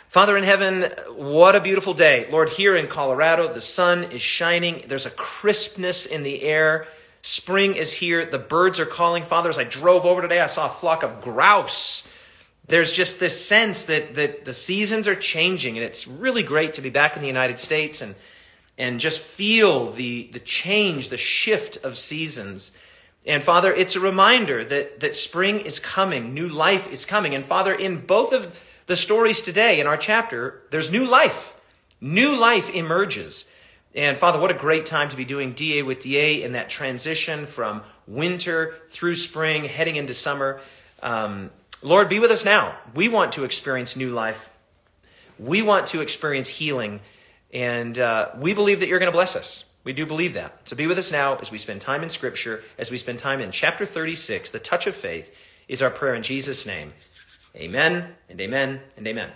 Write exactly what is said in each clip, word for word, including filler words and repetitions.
Father in heaven, what a beautiful day. Lord, here in Colorado, the sun is shining. There's a crispness in the air. Spring is here. The birds are calling. Father, as I drove over today, I saw a flock of grouse. There's just this sense that, that the seasons are changing, and it's really great to be back in the United States and, and just feel the, the change, the shift of seasons. And Father, it's a reminder that, that spring is coming, new life is coming. And Father, in both of the stories today in our chapter, there's new life. New life emerges. And Father, what a great time to be doing D A with D A in that transition from winter through spring, heading into summer. Um, Lord, be with us now. We want to experience new life. We want to experience healing. And uh, we believe that you're going to bless us. We do believe that. So be with us now as we spend time in Scripture, as we spend time in chapter thirty-six. The touch of faith is our prayer in Jesus' name. Amen and amen and amen.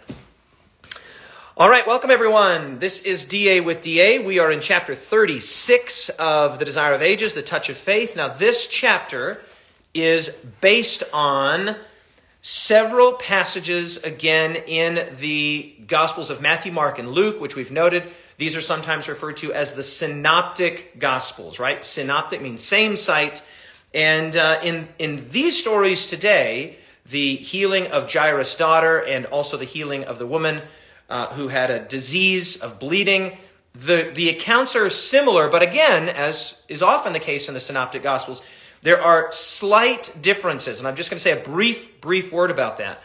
All right, welcome everyone. This is D A with D A. We are in chapter thirty-six of The Desire of Ages, The Touch of Faith. Now, this chapter is based on several passages, again, in the Gospels of Matthew, Mark, and Luke, which we've noted. These are sometimes referred to as the Synoptic Gospels, right? Synoptic means same site. And uh, in, in these stories today, the healing of Jairus' daughter and also the healing of the woman uh, who had a disease of bleeding, the, the accounts are similar, but again, as is often the case in the Synoptic Gospels, there are slight differences. And I'm just going to say a brief, brief word about that.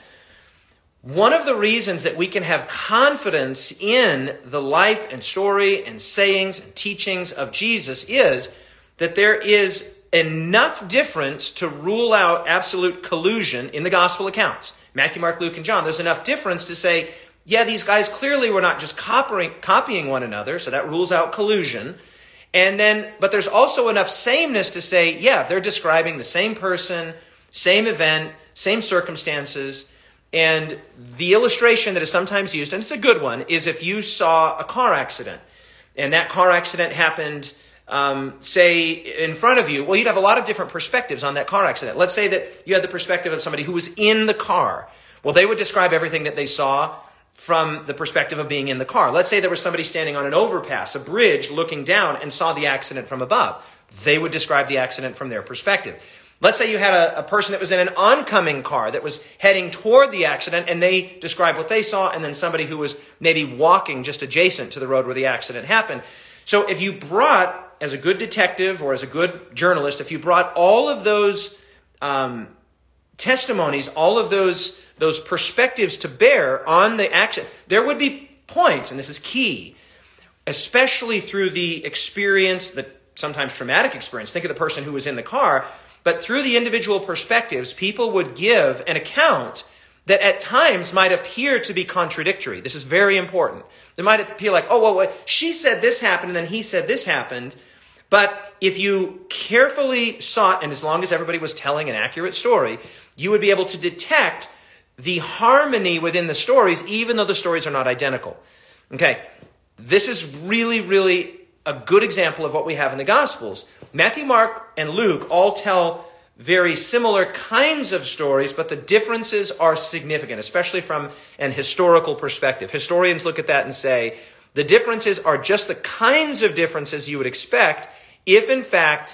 One of the reasons that we can have confidence in the life and story and sayings and teachings of Jesus is that there is enough difference to rule out absolute collusion in the gospel accounts. Matthew, Mark, Luke, and John. There's enough difference to say, yeah, these guys clearly were not just copying, copying one another, so that rules out collusion. And then, but there's also enough sameness to say, yeah, they're describing the same person, same event, same circumstances. And the illustration that is sometimes used, and it's a good one, is if you saw a car accident, and that car accident happened Um, say, in front of you, well, you'd have a lot of different perspectives on that car accident. Let's say that you had the perspective of somebody who was in the car. Well, they would describe everything that they saw from the perspective of being in the car. Let's say there was somebody standing on an overpass, a bridge, looking down and saw the accident from above. They would describe the accident from their perspective. Let's say you had a, a person that was in an oncoming car that was heading toward the accident, and they described what they saw, and then somebody who was maybe walking just adjacent to the road where the accident happened. So if you brought, as a good detective or as a good journalist, if you brought all of those um, testimonies, all of those those perspectives to bear on the action, there would be points, and this is key, especially through the experience, the sometimes traumatic experience. Think of the person who was in the car, but through the individual perspectives, people would give an account that at times might appear to be contradictory. This is very important. It might appear like, oh, well, well, she said this happened, and then he said this happened. But if you carefully sought, and as long as everybody was telling an accurate story, you would be able to detect the harmony within the stories, even though the stories are not identical. Okay, this is really, really a good example of what we have in the Gospels. Matthew, Mark, and Luke all tell very similar kinds of stories, but the differences are significant, especially from an historical perspective. Historians look at that and say, the differences are just the kinds of differences you would expect if, in fact,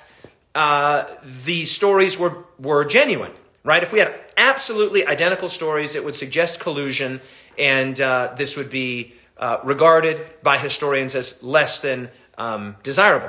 uh, the stories were, were genuine, right? If we had absolutely identical stories, it would suggest collusion, and uh, this would be uh, regarded by historians as less than um, desirable.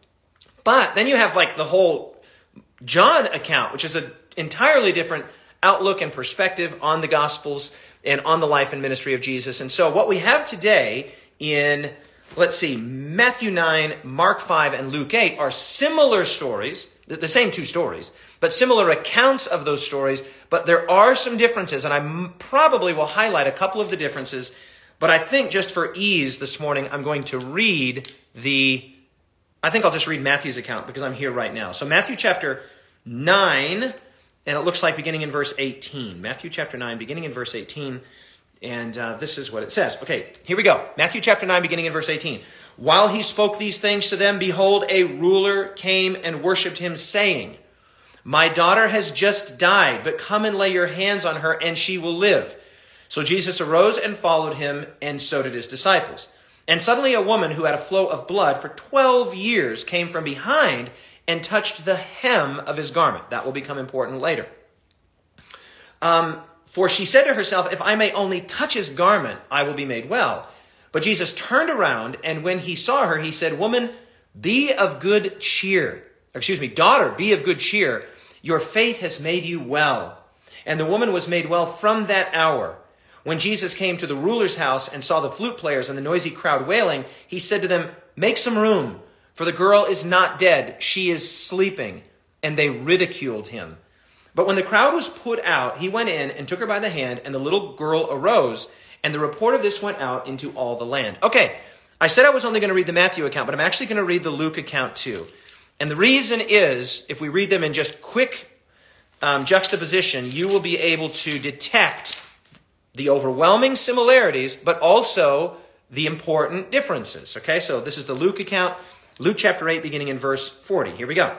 But then you have like the whole John account, which is an entirely different outlook and perspective on the Gospels and on the life and ministry of Jesus. And so what we have today in, let's see, Matthew nine, Mark five, and Luke eight are similar stories, the same two stories, but similar accounts of those stories. But there are some differences, and I probably will highlight a couple of the differences. But I think just for ease this morning, I'm going to read the I think I'll just read Matthew's account because I'm here right now. So Matthew chapter nine, and it looks like beginning in verse eighteen. Matthew chapter nine, beginning in verse eighteen, and uh, this is what it says. Okay, here we go. Matthew chapter nine, beginning in verse eighteen. While he spoke these things to them, behold, a ruler came and worshipped him, saying, My daughter has just died, but come and lay your hands on her, and she will live. So Jesus arose and followed him, and so did his disciples. And suddenly a woman who had a flow of blood for twelve years came from behind and touched the hem of his garment. That will become important later. Um, for she said to herself, if I may only touch his garment, I will be made well. But Jesus turned around, and when he saw her, he said, woman, be of good cheer. Or, excuse me, daughter, be of good cheer. Your faith has made you well. And the woman was made well from that hour. When Jesus came to the ruler's house and saw the flute players and the noisy crowd wailing, he said to them, make some room, for the girl is not dead, she is sleeping. And they ridiculed him. But when the crowd was put out, he went in and took her by the hand, and the little girl arose, and the report of this went out into all the land. Okay, I said I was only going to read the Matthew account, but I'm actually going to read the Luke account too. And the reason is, if we read them in just quick um, juxtaposition, you will be able to detect the overwhelming similarities, but also the important differences. Okay, so this is the Luke account, Luke chapter eight, beginning in verse forty. Here we go.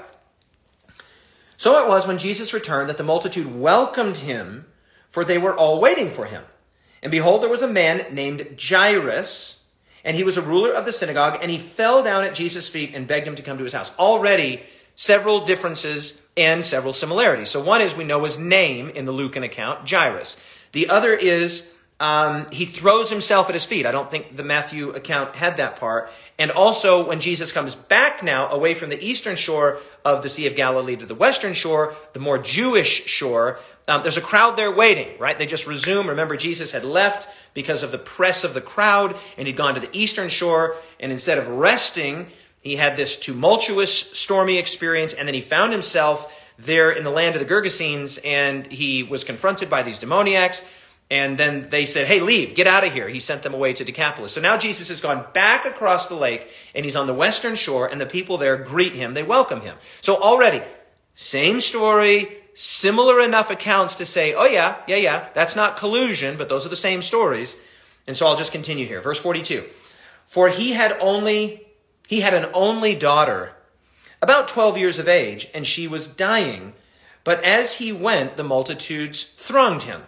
So it was when Jesus returned that the multitude welcomed him, for they were all waiting for him. And behold, there was a man named Jairus, and he was a ruler of the synagogue, and he fell down at Jesus' feet and begged him to come to his house. Already several differences and several similarities. So one is we know his name in the Lucan account, Jairus. The other is um, he throws himself at his feet. I don't think the Matthew account had that part. And also when Jesus comes back now away from the eastern shore of the Sea of Galilee to the western shore, the more Jewish shore, um, there's a crowd there waiting, right? They just resume. Remember, Jesus had left because of the press of the crowd, and he'd gone to the eastern shore. And instead of resting, he had this tumultuous, stormy experience. And then he found himself there in the land of the Gergesenes, and he was confronted by these demoniacs. And then they said, hey, leave, get out of here. He sent them away to Decapolis. So now Jesus has gone back across the lake, and he's on the western shore, and the people there greet him. They welcome him. So already, same story, similar enough accounts to say, oh yeah, yeah, yeah, that's not collusion, but those are the same stories. And so I'll just continue here. Verse forty-two. For he had only, he had an only daughter, about twelve years of age, and she was dying. But as he went, the multitudes thronged him.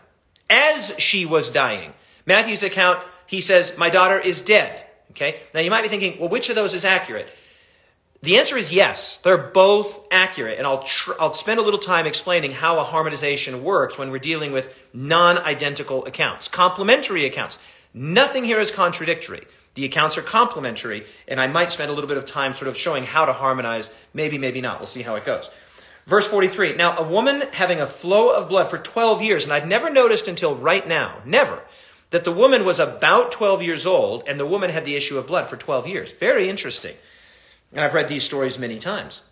As she was dying. Matthew's account, he says, my daughter is dead. Okay. Now you might be thinking, well, which of those is accurate? The answer is yes. They're both accurate. And I'll tr- I'll spend a little time explaining how a harmonization works when we're dealing with non-identical accounts, complementary accounts. Nothing here is contradictory. The accounts are complementary, and I might spend a little bit of time sort of showing how to harmonize. Maybe, maybe not. We'll see how it goes. Verse forty-three, now a woman having a flow of blood for twelve years, and I'd never noticed until right now, never, that the woman was about twelve years old, and the woman had the issue of blood for twelve years. Very interesting. And I've read these stories many times.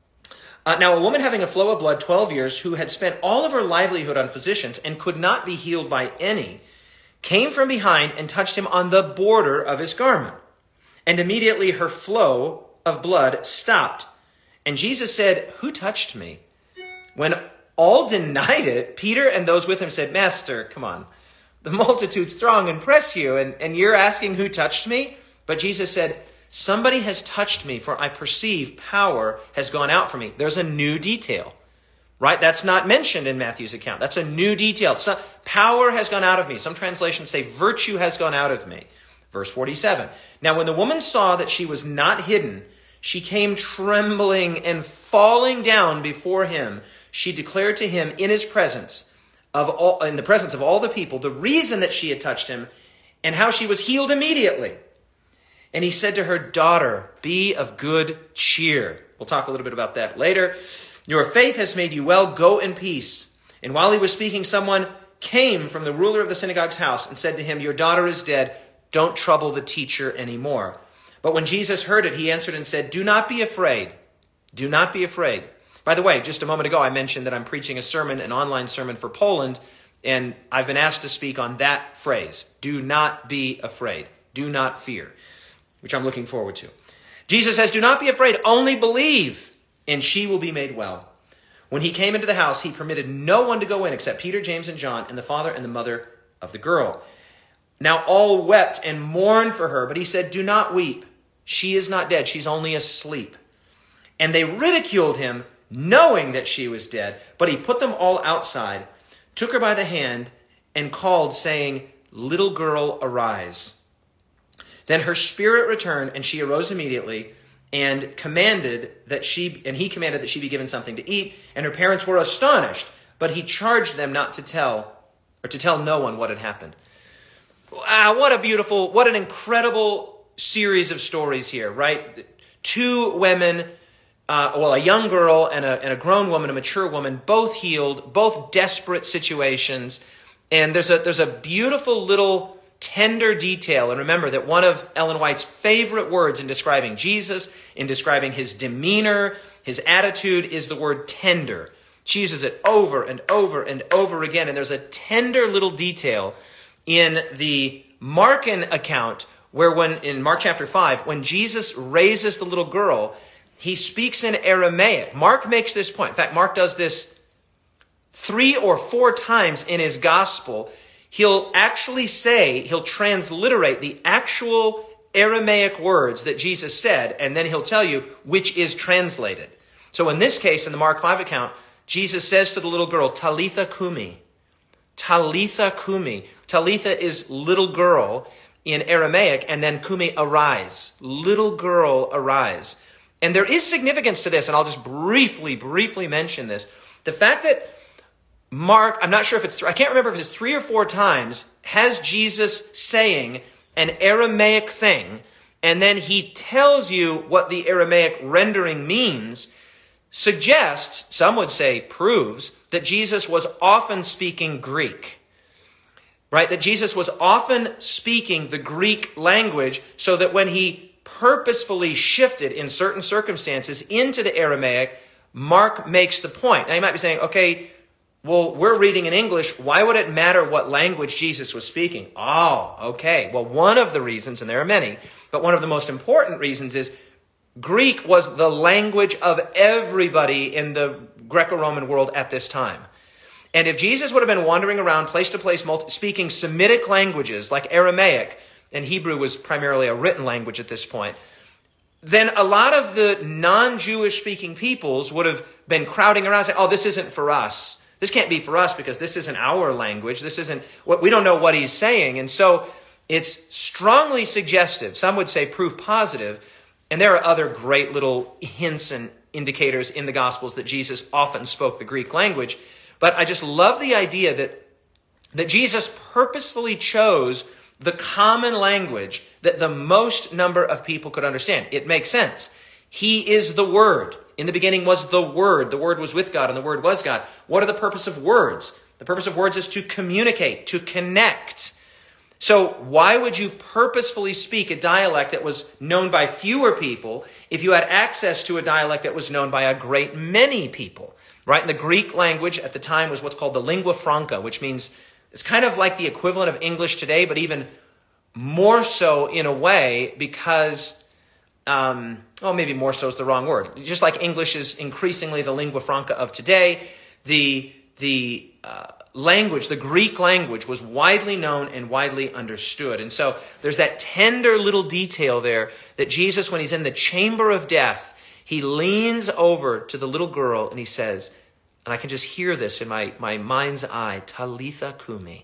Uh, now a woman having a flow of blood twelve years, who had spent all of her livelihood on physicians and could not be healed by any, came from behind and touched him on the border of his garment. And immediately her flow of blood stopped. And Jesus said, who touched me? When all denied it, Peter and those with him said, Master, come on. The multitudes throng and press you, and, and you're asking who touched me? But Jesus said, somebody has touched me, for I perceive power has gone out from me. There's a new detail, right? That's not mentioned in Matthew's account. That's a new detail. So, power has gone out of me. Some translations say virtue has gone out of me. Verse forty-seven. Now when the woman saw that she was not hidden, she came trembling and falling down before him. She declared to him in his presence, of all, in the presence of all the people, the reason that she had touched him and how she was healed immediately. And he said to her, daughter, be of good cheer. We'll talk a little bit about that later. Your faith has made you well. Go in peace. And while he was speaking, someone came from the ruler of the synagogue's house and said to him, your daughter is dead. Don't trouble the teacher anymore. But when Jesus heard it, he answered and said, do not be afraid. Do not be afraid. By the way, just a moment ago, I mentioned that I'm preaching a sermon, an online sermon for Poland, and I've been asked to speak on that phrase. Do not be afraid. Do not fear, which I'm looking forward to. Jesus says, do not be afraid, only believe, and she will be made well. When he came into the house, he permitted no one to go in except Peter, James, and John, and the father and the mother of the girl. Now all wept and mourned for her, but he said, do not weep. She is not dead. She's only asleep. And they ridiculed him, knowing that she was dead. But he put them all outside, took her by the hand, and called, saying, "Little girl, arise." Then her spirit returned, and she arose immediately, and commanded that she, and he commanded that she be given something to eat. And her parents were astonished, but he charged them not to tell, or to tell no one what had happened. Ah, what a beautiful, what an incredible series of stories here, right? Two women, uh, well, a young girl and a, and a grown woman, a mature woman, both healed, both desperate situations. And there's a, there's a beautiful little tender detail. And remember that one of Ellen White's favorite words in describing Jesus, in describing his demeanor, his attitude, is the word tender. She uses it over and over and over again. And there's a tender little detail in the Markan account where when, in Mark chapter five, when Jesus raises the little girl, he speaks in Aramaic. Mark makes this point. In fact, Mark does this three or four times in his gospel. He'll actually say, he'll transliterate the actual Aramaic words that Jesus said, and then he'll tell you which is translated. So in this case, in the Mark five account, Jesus says to the little girl, "Talitha kumi." Talitha kumi. Talitha is little girl in Aramaic, and then kumi, arise. Little girl, arise. And there is significance to this, and I'll just briefly, briefly mention this. The fact that Mark, I'm not sure if it's, I can't remember if it's three or four times, has Jesus saying an Aramaic thing, and then he tells you what the Aramaic rendering means, suggests, some would say proves, that Jesus was often speaking Greek. Right? That Jesus was often speaking the Greek language so that when he purposefully shifted in certain circumstances into the Aramaic, Mark makes the point. Now you might be saying, okay, well, we're reading in English. Why would it matter what language Jesus was speaking? Oh, okay. Well, one of the reasons, and there are many, but one of the most important reasons is Greek was the language of everybody in the Greco-Roman world at this time. And if Jesus would have been wandering around place to place speaking Semitic languages like Aramaic, and Hebrew was primarily a written language at this point, then a lot of the non-Jewish speaking peoples would have been crowding around saying, oh, this isn't for us. This can't be for us because this isn't our language. This isn't what we don't know what he's saying. And so it's strongly suggestive. Some would say proof positive. And there are other great little hints and indicators in the Gospels that Jesus often spoke the Greek language. But I just love the idea that, that Jesus purposefully chose the common language that the most number of people could understand. It makes sense. He is the Word. In the beginning was the Word. The Word was with God, and the Word was God. What are the purpose of words? The purpose of words is to communicate, to connect. So why would you purposefully speak a dialect that was known by fewer people if you had access to a dialect that was known by a great many people? Right? And the Greek language at the time was what's called the lingua franca, which means it's kind of like the equivalent of English today, but even more so in a way because, um, oh, maybe more so is the wrong word. Just like English is increasingly the lingua franca of today, the the uh, language, the Greek language, was widely known and widely understood. And so there's that tender little detail there that Jesus, when he's in the chamber of death, he leans over to the little girl and he says, and I can just hear this in my, my mind's eye, Talitha kumi.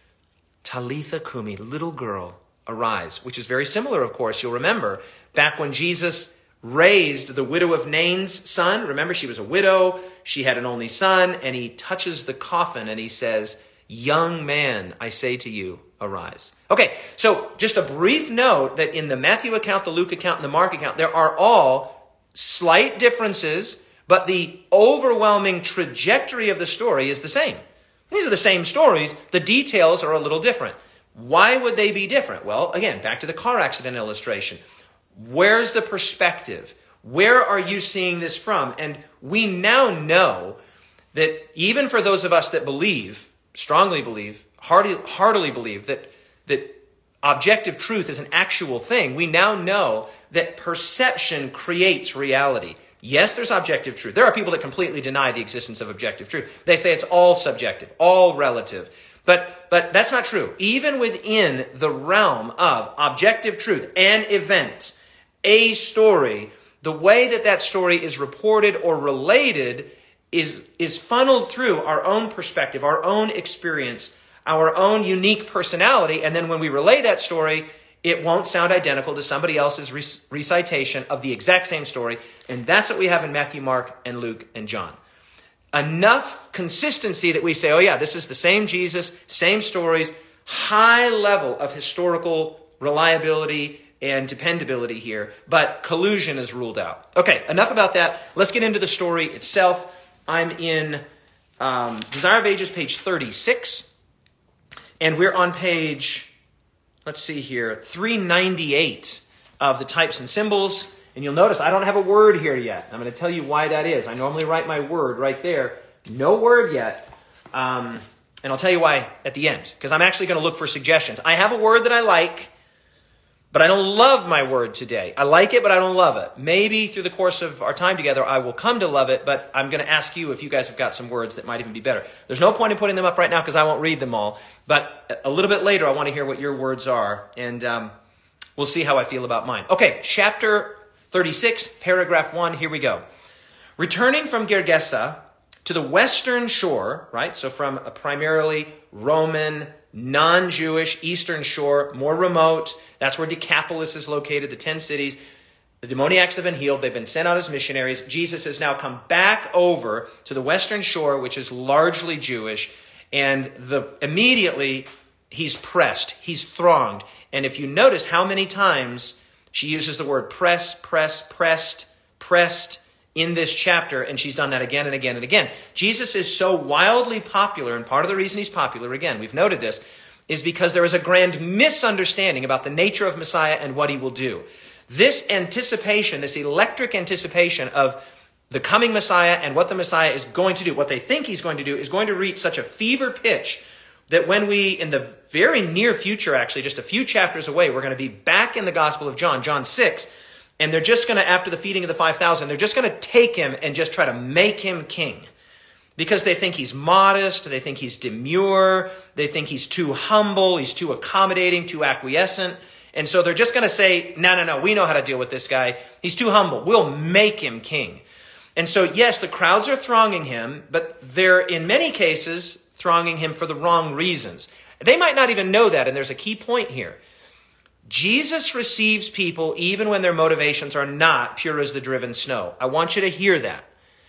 Talitha kumi, little girl, arise. Which is very similar, of course, you'll remember, back when Jesus raised the widow of Nain's son. Remember, she was a widow, she had an only son, and he touches the coffin and he says, young man, I say to you, arise. Okay, so just a brief note that in the Matthew account, the Luke account, and the Mark account, there are all slight differences, but the overwhelming trajectory of the story is the same. These are the same stories. The details are a little different. Why would they be different? Well, again, back to the car accident illustration. Where's the perspective? Where are you seeing this from? And we now know that even for those of us that believe, strongly believe, heartily, heartily believe that, that objective truth is an actual thing, we now know that perception creates reality. Yes, there's objective truth. There are people that completely deny the existence of objective truth. They say it's all subjective, all relative. But, but that's not true. Even within the realm of objective truth, an event, a story, the way that that story is reported or related is, is funneled through our own perspective, our own experience, our own unique personality. And then when we relay that story, it won't sound identical to somebody else's rec- recitation of the exact same story. And that's what we have in Matthew, Mark, and Luke, and John. Enough consistency that we say, oh yeah, this is the same Jesus, same stories, high level of historical reliability and dependability here, but collusion is ruled out. Okay, enough about that. Let's get into the story itself. I'm in um, Desire of Ages, page thirty-six, and we're on page, let's see here, three ninety-eight of the Types and Symbols. And you'll notice I don't have a word here yet. I'm going to tell you why that is. I normally write my word right there. No word yet. Um, and I'll tell you why at the end, because I'm actually going to look for suggestions. I have a word that I like, but I don't love my word today. I like it, but I don't love it. Maybe through the course of our time together, I will come to love it, but I'm going to ask you if you guys have got some words that might even be better. There's no point in putting them up right now because I won't read them all. But a little bit later, I want to hear what your words are, and um, we'll see how I feel about mine. Okay, chapter thirty-six, paragraph one, here we go. Returning from Gergesa to the western shore, right? So from a primarily Roman, non-Jewish eastern shore, more remote. That's where Decapolis is located, the ten cities. The demoniacs have been healed. They've been sent out as missionaries. Jesus has now come back over to the western shore, which is largely Jewish. And the immediately he's pressed. He's thronged. And if you notice how many times she uses the word press, press, pressed, pressed in this chapter, and she's done that again and again and again. Jesus is so wildly popular, and part of the reason he's popular, again, we've noted this, is because there is a grand misunderstanding about the nature of Messiah and what he will do. This anticipation, this electric anticipation of the coming Messiah and what the Messiah is going to do, what they think he's going to do, is going to reach such a fever pitch that when we, in the very near future, actually, just a few chapters away, we're going to be back in the Gospel of John, John six, and they're just going to, after the feeding of the five thousand, they're just going to take him and just try to make him king. Because they think he's modest, they think he's demure, they think he's too humble, he's too accommodating, too acquiescent. And so they're just going to say, no, no, no, we know how to deal with this guy. He's too humble. We'll make him king. And so, yes, the crowds are thronging him, but they're, in many cases, thronging him for the wrong reasons. They might not even know that, and there's a key point here. Jesus receives people even when their motivations are not pure as the driven snow. I want you to hear that.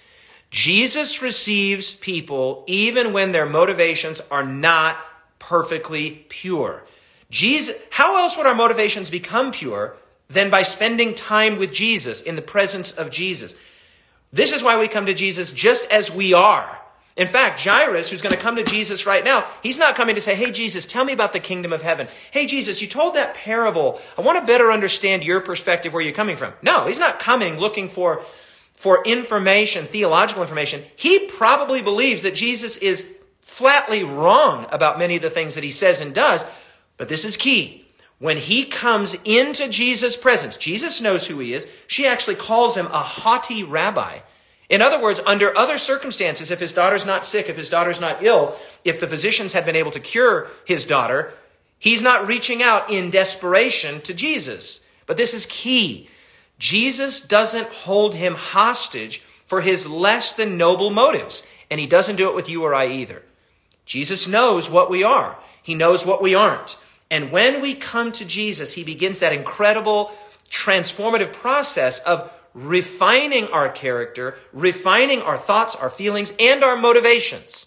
Jesus receives people even when their motivations are not perfectly pure. Jesus, how else would our motivations become pure than by spending time with Jesus, in the presence of Jesus? This is why we come to Jesus just as we are. In fact, Jairus, who's going to come to Jesus right now, he's not coming to say, hey, Jesus, tell me about the kingdom of heaven. Hey, Jesus, you told that parable. I want to better understand your perspective, where you're coming from. No, he's not coming looking for, for information, theological information. He probably believes that Jesus is flatly wrong about many of the things that he says and does. But this is key. When he comes into Jesus' presence, Jesus knows who he is. She actually calls him a haughty rabbi. In other words, under other circumstances, if his daughter's not sick, if his daughter's not ill, if the physicians had been able to cure his daughter, he's not reaching out in desperation to Jesus. But this is key. Jesus doesn't hold him hostage for his less than noble motives. And he doesn't do it with you or I either. Jesus knows what we are. He knows what we aren't. And when we come to Jesus, he begins that incredible transformative process of refining our character, refining our thoughts, our feelings, and our motivations.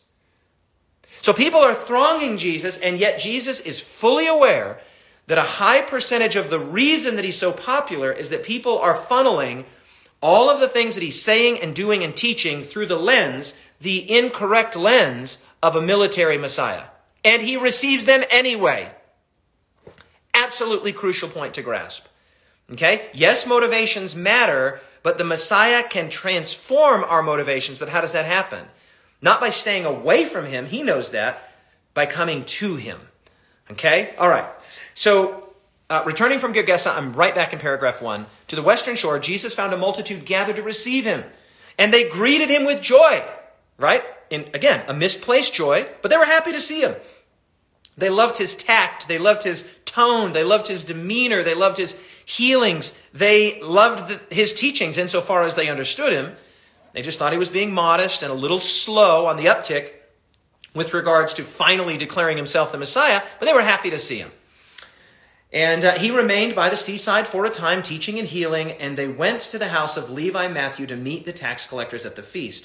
So people are thronging Jesus, and yet Jesus is fully aware that a high percentage of the reason that he's so popular is that people are funneling all of the things that he's saying and doing and teaching through the lens, the incorrect lens of a military Messiah. And he receives them anyway. Absolutely crucial point to grasp. Okay? Yes, motivations matter, but the Messiah can transform our motivations. But how does that happen? Not by staying away from him, he knows that, by coming to him. Okay? All right. So, uh, returning from Gergesa, I'm right back in paragraph one. To the western shore, Jesus found a multitude gathered to receive him. And they greeted him with joy. Right? And again, a misplaced joy, but they were happy to see him. They loved his tact. They loved his tone. They loved his demeanor. They loved his healings. They loved the, his teachings insofar as they understood him. They just thought he was being modest and a little slow on the uptick. with regards to finally declaring himself the Messiah, but they were happy to see him. And uh, he remained by the seaside for a time, teaching and healing, and they went to the house of Levi Matthew to meet the tax collectors at the feast.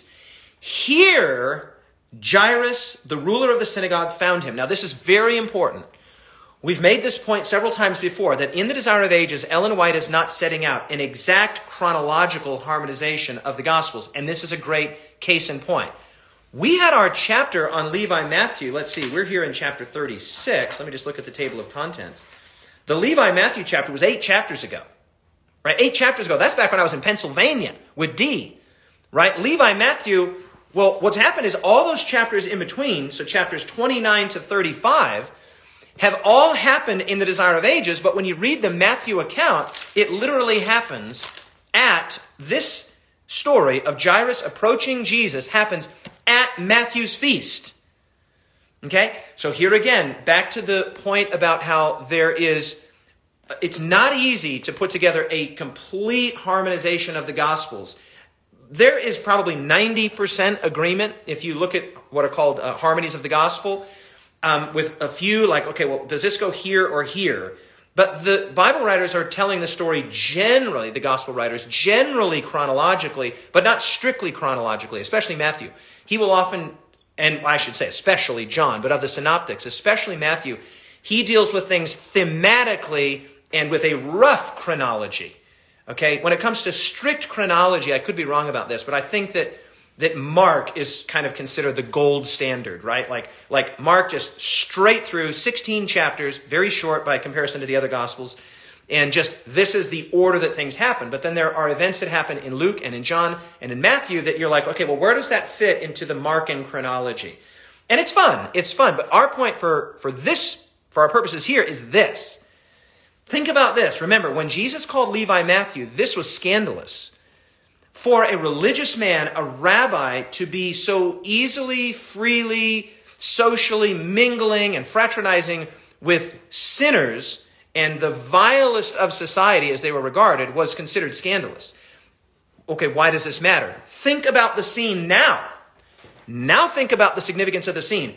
Here, Jairus, the ruler of the synagogue, found him. Now, this is very important. We've made this point several times before, that in the Desire of Ages, Ellen White is not setting out an exact chronological harmonization of the Gospels, and this is a great case in point. We had our chapter on Levi Matthew. Let's see, we're here in chapter thirty-six. Let me just look at the table of contents. The Levi Matthew chapter was eight chapters ago, right? Eight chapters ago. That's back when I was in Pennsylvania with Dee, right? Levi Matthew, well, what's happened is all those chapters in between, so chapters twenty-nine to thirty-five, have all happened in the Desire of Ages, but when you read the Matthew account, it literally happens at this story of Jairus approaching Jesus happens at Matthew's feast. Okay, so here again, back to the point about how there is, it's not easy to put together a complete harmonization of the Gospels. There is probably ninety percent agreement if you look at what are called uh, harmonies of the Gospel, um, with a few like, okay, well, does this go here or here? But the Bible writers are telling the story generally, the Gospel writers, generally chronologically, but not strictly chronologically, especially Matthew. He will often, and I should say especially John, but of the synoptics, especially Matthew, he deals with things thematically and with a rough chronology. Okay, when it comes to strict chronology, I could be wrong about this, but I think that that Mark is kind of considered the gold standard, right? Like, like Mark just straight through sixteen chapters, very short by comparison to the other Gospels, and just this is the order that things happen. But then there are events that happen in Luke and in John and in Matthew that you're like, okay, well, where does that fit into the Markan chronology? And it's fun. It's fun. But our point for, for this, for our purposes here is this. Think about this. Remember, when Jesus called Levi Matthew, this was scandalous. For a religious man, a rabbi, to be so easily, freely, socially mingling and fraternizing with sinners and the vilest of society as they were regarded was considered scandalous. Okay, why does this matter? Think about the scene now. Now think about the significance of the scene.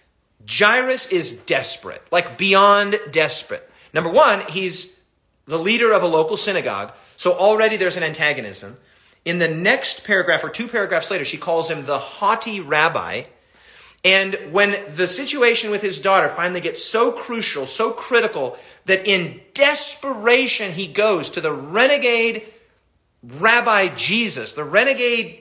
Jairus is desperate, like beyond desperate. Number one, he's the leader of a local synagogue, so already there's an antagonism. In the next paragraph, or two paragraphs later, she calls him the haughty rabbi. And when the situation with his daughter finally gets so crucial, so critical, that in desperation he goes to the renegade Rabbi Jesus, the renegade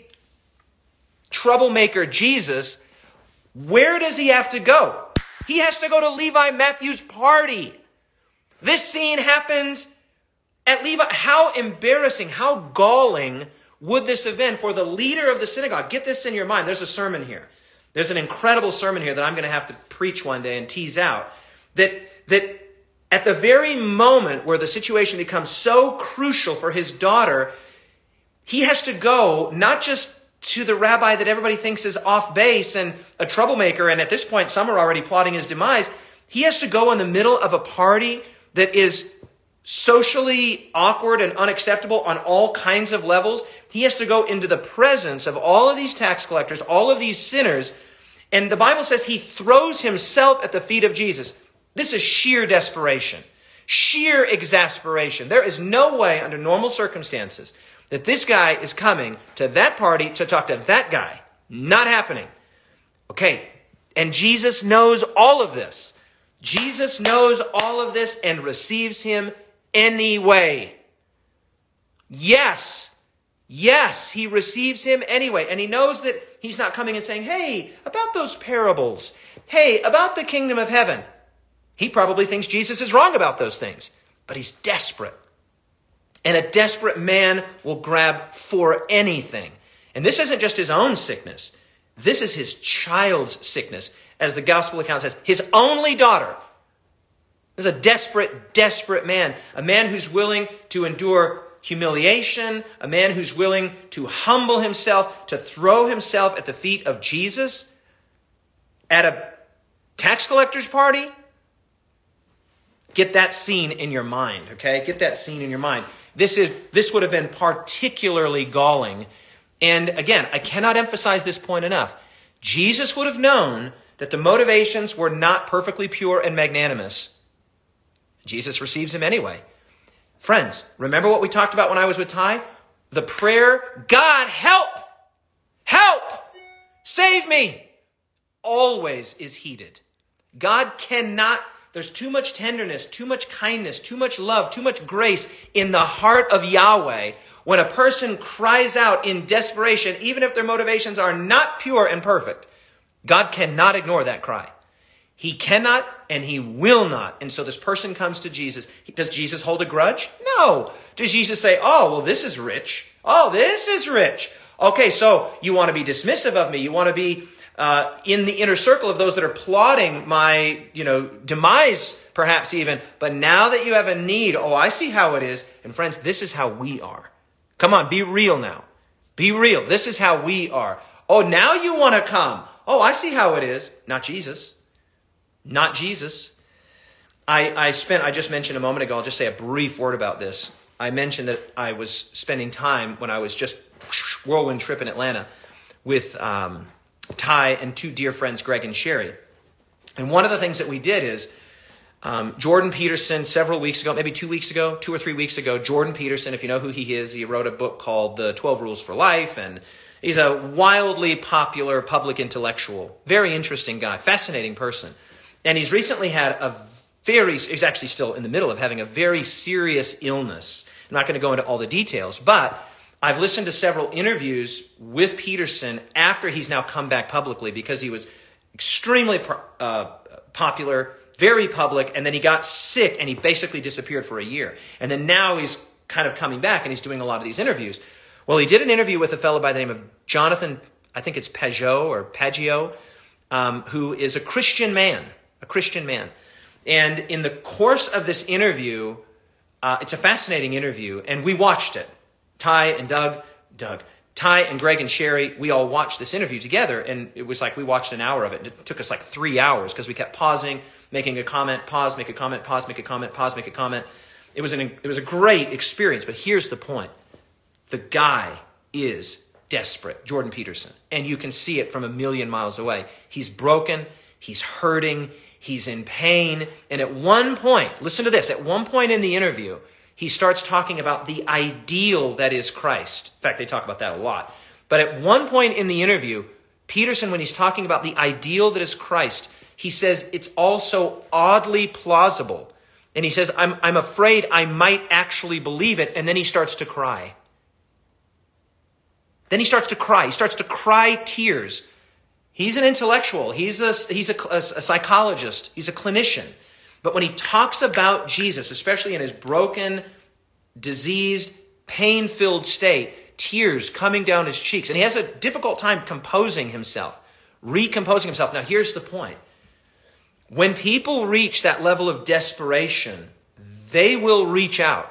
troublemaker Jesus, where does he have to go? He has to go to Levi Matthew's party. This scene happens at Levi. How embarrassing, how galling would this have been for the leader of the synagogue? Get this in your mind. There's a sermon here. There's an incredible sermon here that I'm going to have to preach one day and tease out. That, that at the very moment where the situation becomes so crucial for his daughter, he has to go not just to the rabbi that everybody thinks is off base and a troublemaker, and at this point some are already plotting his demise. He has to go in the middle of a party that is socially awkward and unacceptable on all kinds of levels. He has to go into the presence of all of these tax collectors, all of these sinners, and the Bible says he throws himself at the feet of Jesus. This is sheer desperation, sheer exasperation. There is no way under normal circumstances that this guy is coming to that party to talk to that guy. Not happening. Okay, and Jesus knows all of this. Jesus knows all of this and receives him anyway. Yes, yes, he receives him anyway. And he knows that he's not coming and saying, hey, about those parables. Hey, about the kingdom of heaven. He probably thinks Jesus is wrong about those things, but he's desperate. And a desperate man will grab for anything. And this isn't just his own sickness. This is his child's sickness. As the gospel account says, his only daughter. This is a desperate, desperate man. A man who's willing to endure humiliation. A man who's willing to humble himself, to throw himself at the feet of Jesus. At a tax collector's party. Get that scene in your mind, okay? Get that scene in your mind. This is this would have been particularly galling. And again, I cannot emphasize this point enough. Jesus would have known that the motivations were not perfectly pure and magnanimous, Jesus receives him anyway. Friends, remember what we talked about when I was with Ty? The prayer, God, help! Help! Save me! Always is heeded. God cannot, there's too much tenderness, too much kindness, too much love, too much grace in the heart of Yahweh when a person cries out in desperation, even if their motivations are not pure and perfect. God cannot ignore that cry. He cannot and he will not. And so this person comes to Jesus. Does Jesus hold a grudge? No. Does Jesus say, oh, well, this is rich. Oh, this is rich. Okay, so you want to be dismissive of me. You want to be uh, in the inner circle of those that are plotting my, you know, demise, perhaps even. But now that you have a need, oh, I see how it is. And friends, this is how we are. Come on, be real now. Be real. This is how we are. Oh, now you want to come. Oh, I see how it is. Not Jesus. Not Jesus. I, I spent, I just mentioned a moment ago, I'll just say a brief word about this. I mentioned that I was spending time when I was just whirlwind trip in Atlanta with um, Ty and two dear friends, Greg and Sherry. And one of the things that we did is um, Jordan Peterson, several weeks ago, maybe two weeks ago, two or three weeks ago, Jordan Peterson, if you know who he is, he wrote a book called The twelve Rules for Life, and he's a wildly popular public intellectual, very interesting guy, fascinating person. And he's recently had a very, he's actually still in the middle of having a very serious illness. I'm not going to go into all the details, but I've listened to several interviews with Peterson after he's now come back publicly because he was extremely uh, popular, very public, and then he got sick and he basically disappeared for a year. And then now he's kind of coming back and he's doing a lot of these interviews. Well, he did an interview with a fellow by the name of Jonathan, I think it's Pageau or Pageau, um, who is a Christian man. A Christian man. And in the course of this interview, uh, it's a fascinating interview, and we watched it. Ty and Doug, Doug, Ty and Greg and Sherry, we all watched this interview together, and it was like we watched an hour of it. It took us like three hours because we kept pausing, making a comment, pause, make a comment, pause, make a comment, pause, make a comment. It was an it was a great experience, but here's the point. The guy is desperate, Jordan Peterson, and you can see it from a million miles away. He's broken, he's hurting, he's in pain. And at one point, listen to this, at one point in the interview, he starts talking about the ideal that is Christ. In fact, they talk about that a lot. But at one point in the interview, Peterson, when he's talking about the ideal that is Christ, he says it's also oddly plausible. And he says, I'm, I'm afraid I might actually believe it. And then he starts to cry. Then he starts to cry. He starts to cry tears. He's an intellectual. He's a, he's a, a, a psychologist. He's a clinician. But when he talks about Jesus, especially in his broken, diseased, pain-filled state, tears coming down his cheeks, and he has a difficult time composing himself, recomposing himself. Now, here's the point. When people reach that level of desperation, they will reach out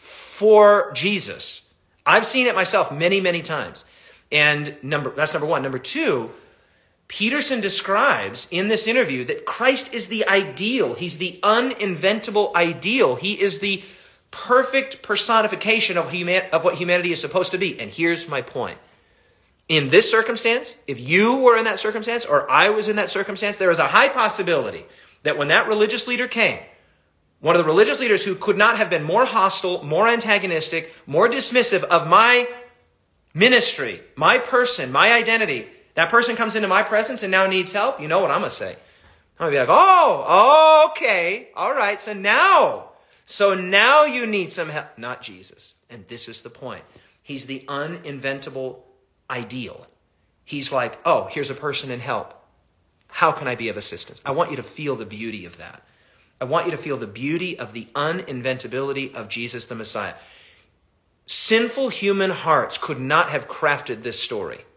for Jesus. I've seen it myself many, many times. And number that's number one. Number two, Peterson describes in this interview that Christ is the ideal. He's the uninventable ideal. He is the perfect personification of, human, of what humanity is supposed to be. And here's my point. In this circumstance, if you were in that circumstance or I was in that circumstance, there is a high possibility that when that religious leader came, one of the religious leaders who could not have been more hostile, more antagonistic, more dismissive of my ministry, my person, my identity, that person comes into my presence and now needs help, you know what I'm going to say? I'm going to be like, oh, okay, all right, so now, so now you need some help. Not Jesus. And this is the point. He's the uninventable ideal. He's like, oh, here's a person in help. How can I be of assistance? I want you to feel the beauty of that. I want you to feel the beauty of the uninventability of Jesus the Messiah. Sinful human hearts could not have crafted this story.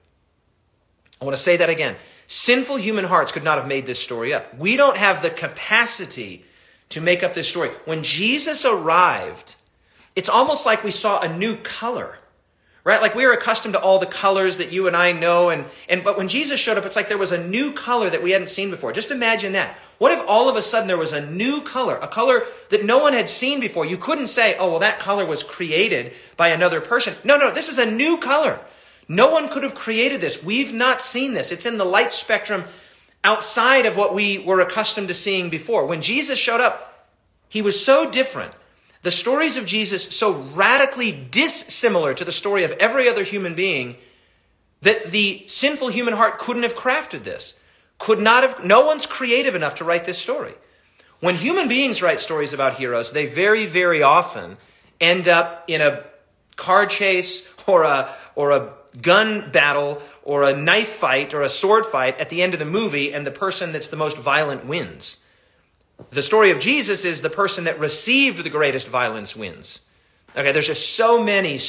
I want to say that again. Sinful human hearts could not have made this story up. We don't have the capacity to make up this story. When Jesus arrived, it's almost like we saw a new color, right? Like we were accustomed to all the colors that you and I know. And, and but when Jesus showed up, it's like there was a new color that we hadn't seen before. Just imagine that. What if all of a sudden there was a new color, a color that no one had seen before? You couldn't say, oh, well, that color was created by another person. No, no, this is a new color. No one could have created this. We've not seen this. It's in the light spectrum outside of what we were accustomed to seeing before. When Jesus showed up, he was so different. The stories of Jesus so radically dissimilar to the story of every other human being that the sinful human heart couldn't have crafted this. Could not have, no one's creative enough to write this story. When human beings write stories about heroes, they very, very often end up in a car chase or a, or a gun battle or a knife fight or a sword fight at the end of the movie, and the person that's the most violent wins. The story of Jesus is the person that received the greatest violence wins. Okay, there's just so many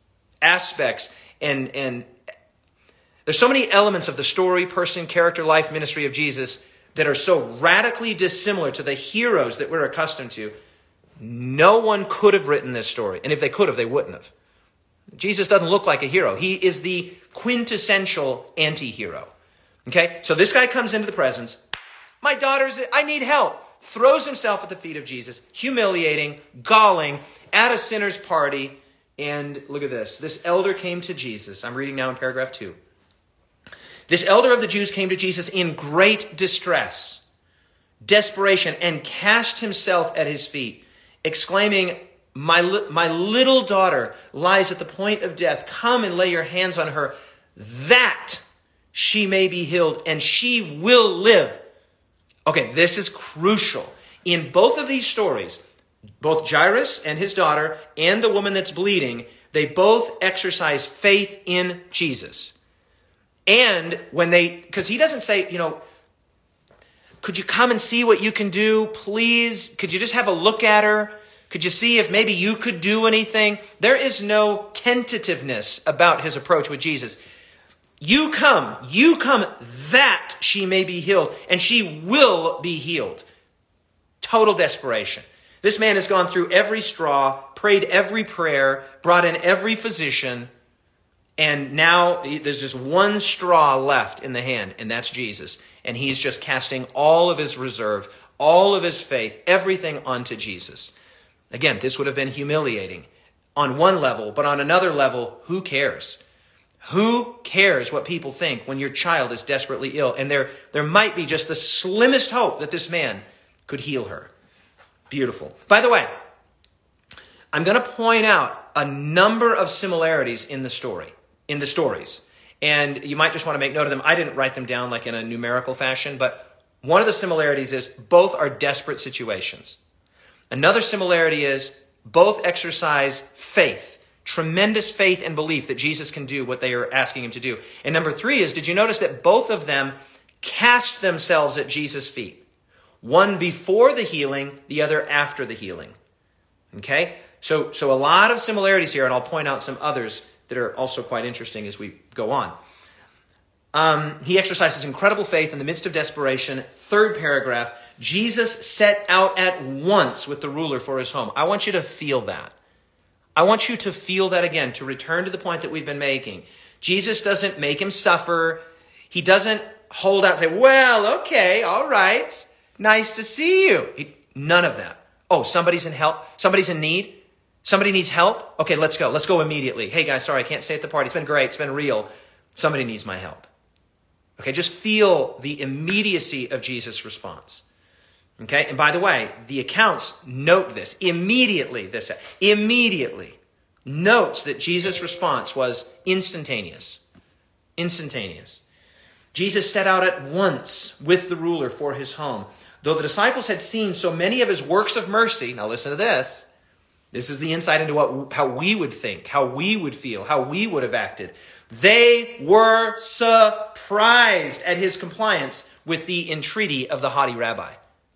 aspects and, and there's so many elements of the story, person, character, life, ministry of Jesus that are so radically dissimilar to the heroes that we're accustomed to. No one could have written this story. And if they could have, they wouldn't have. Jesus doesn't look like a hero. He is the quintessential anti-hero. Okay? So this guy comes into the presence. My daughter's, I need help. Throws himself at the feet of Jesus. Humiliating, galling, at a sinner's party. And look at this. This elder came to Jesus. I'm reading now in paragraph two. This elder of the Jews came to Jesus in great distress, desperation, and cast himself at his feet, exclaiming, my, li- my little daughter lies at the point of death. Come and lay your hands on her, that she may be healed, and she will live. Okay, this is crucial. In both of these stories, both Jairus and his daughter and the woman that's bleeding, they both exercise faith in Jesus. And when they, because he doesn't say, you know, could you come and see what you can do, please? Could you just have a look at her? Could you see if maybe you could do anything? There is no tentativeness about his approach with Jesus. You come, you come, that she may be healed, and she will be healed. Total desperation. This man has gone through every straw, prayed every prayer, brought in every physician, and now there's just one straw left in the hand, and that's Jesus. And he's just casting all of his reserve, all of his faith, everything onto Jesus. Again, this would have been humiliating on one level, but on another level, who cares? Who cares what people think when your child is desperately ill? And there, there might be just the slimmest hope that this man could heal her. Beautiful. By the way, I'm going to point out a number of similarities in the story, in the stories. And you might just want to make note of them. I didn't write them down like in a numerical fashion, but one of the similarities is both are desperate situations. Another similarity is both exercise faith, tremendous faith and belief that Jesus can do what they are asking him to do. And number three is, did you notice that both of them cast themselves at Jesus' feet? One before the healing, the other after the healing. Okay? So, so a lot of similarities here, and I'll point out some others that are also quite interesting as we go on. Um, he exercises incredible faith in the midst of desperation. Third paragraph, Jesus set out at once with the ruler for his home. I want you to feel that. I want you to feel that again, to return to the point that we've been making. Jesus doesn't make him suffer. He doesn't hold out and say, well, okay, all right, nice to see you. He, none of that. Oh, somebody's in help. Somebody's in need. Somebody needs help. Okay, let's go. Let's go immediately. Hey guys, sorry, I can't stay at the party. It's been great. It's been real. Somebody needs my help. Okay, just feel the immediacy of Jesus' response. Okay, and by the way, the accounts note this. Immediately, this immediately notes that Jesus' response was instantaneous. Instantaneous. Jesus set out at once with the ruler for his home. Though the disciples had seen so many of his works of mercy, now listen to this. This is the insight into what how we would think, how we would feel, how we would have acted. They were surprised at his compliance with the entreaty of the haughty rabbi.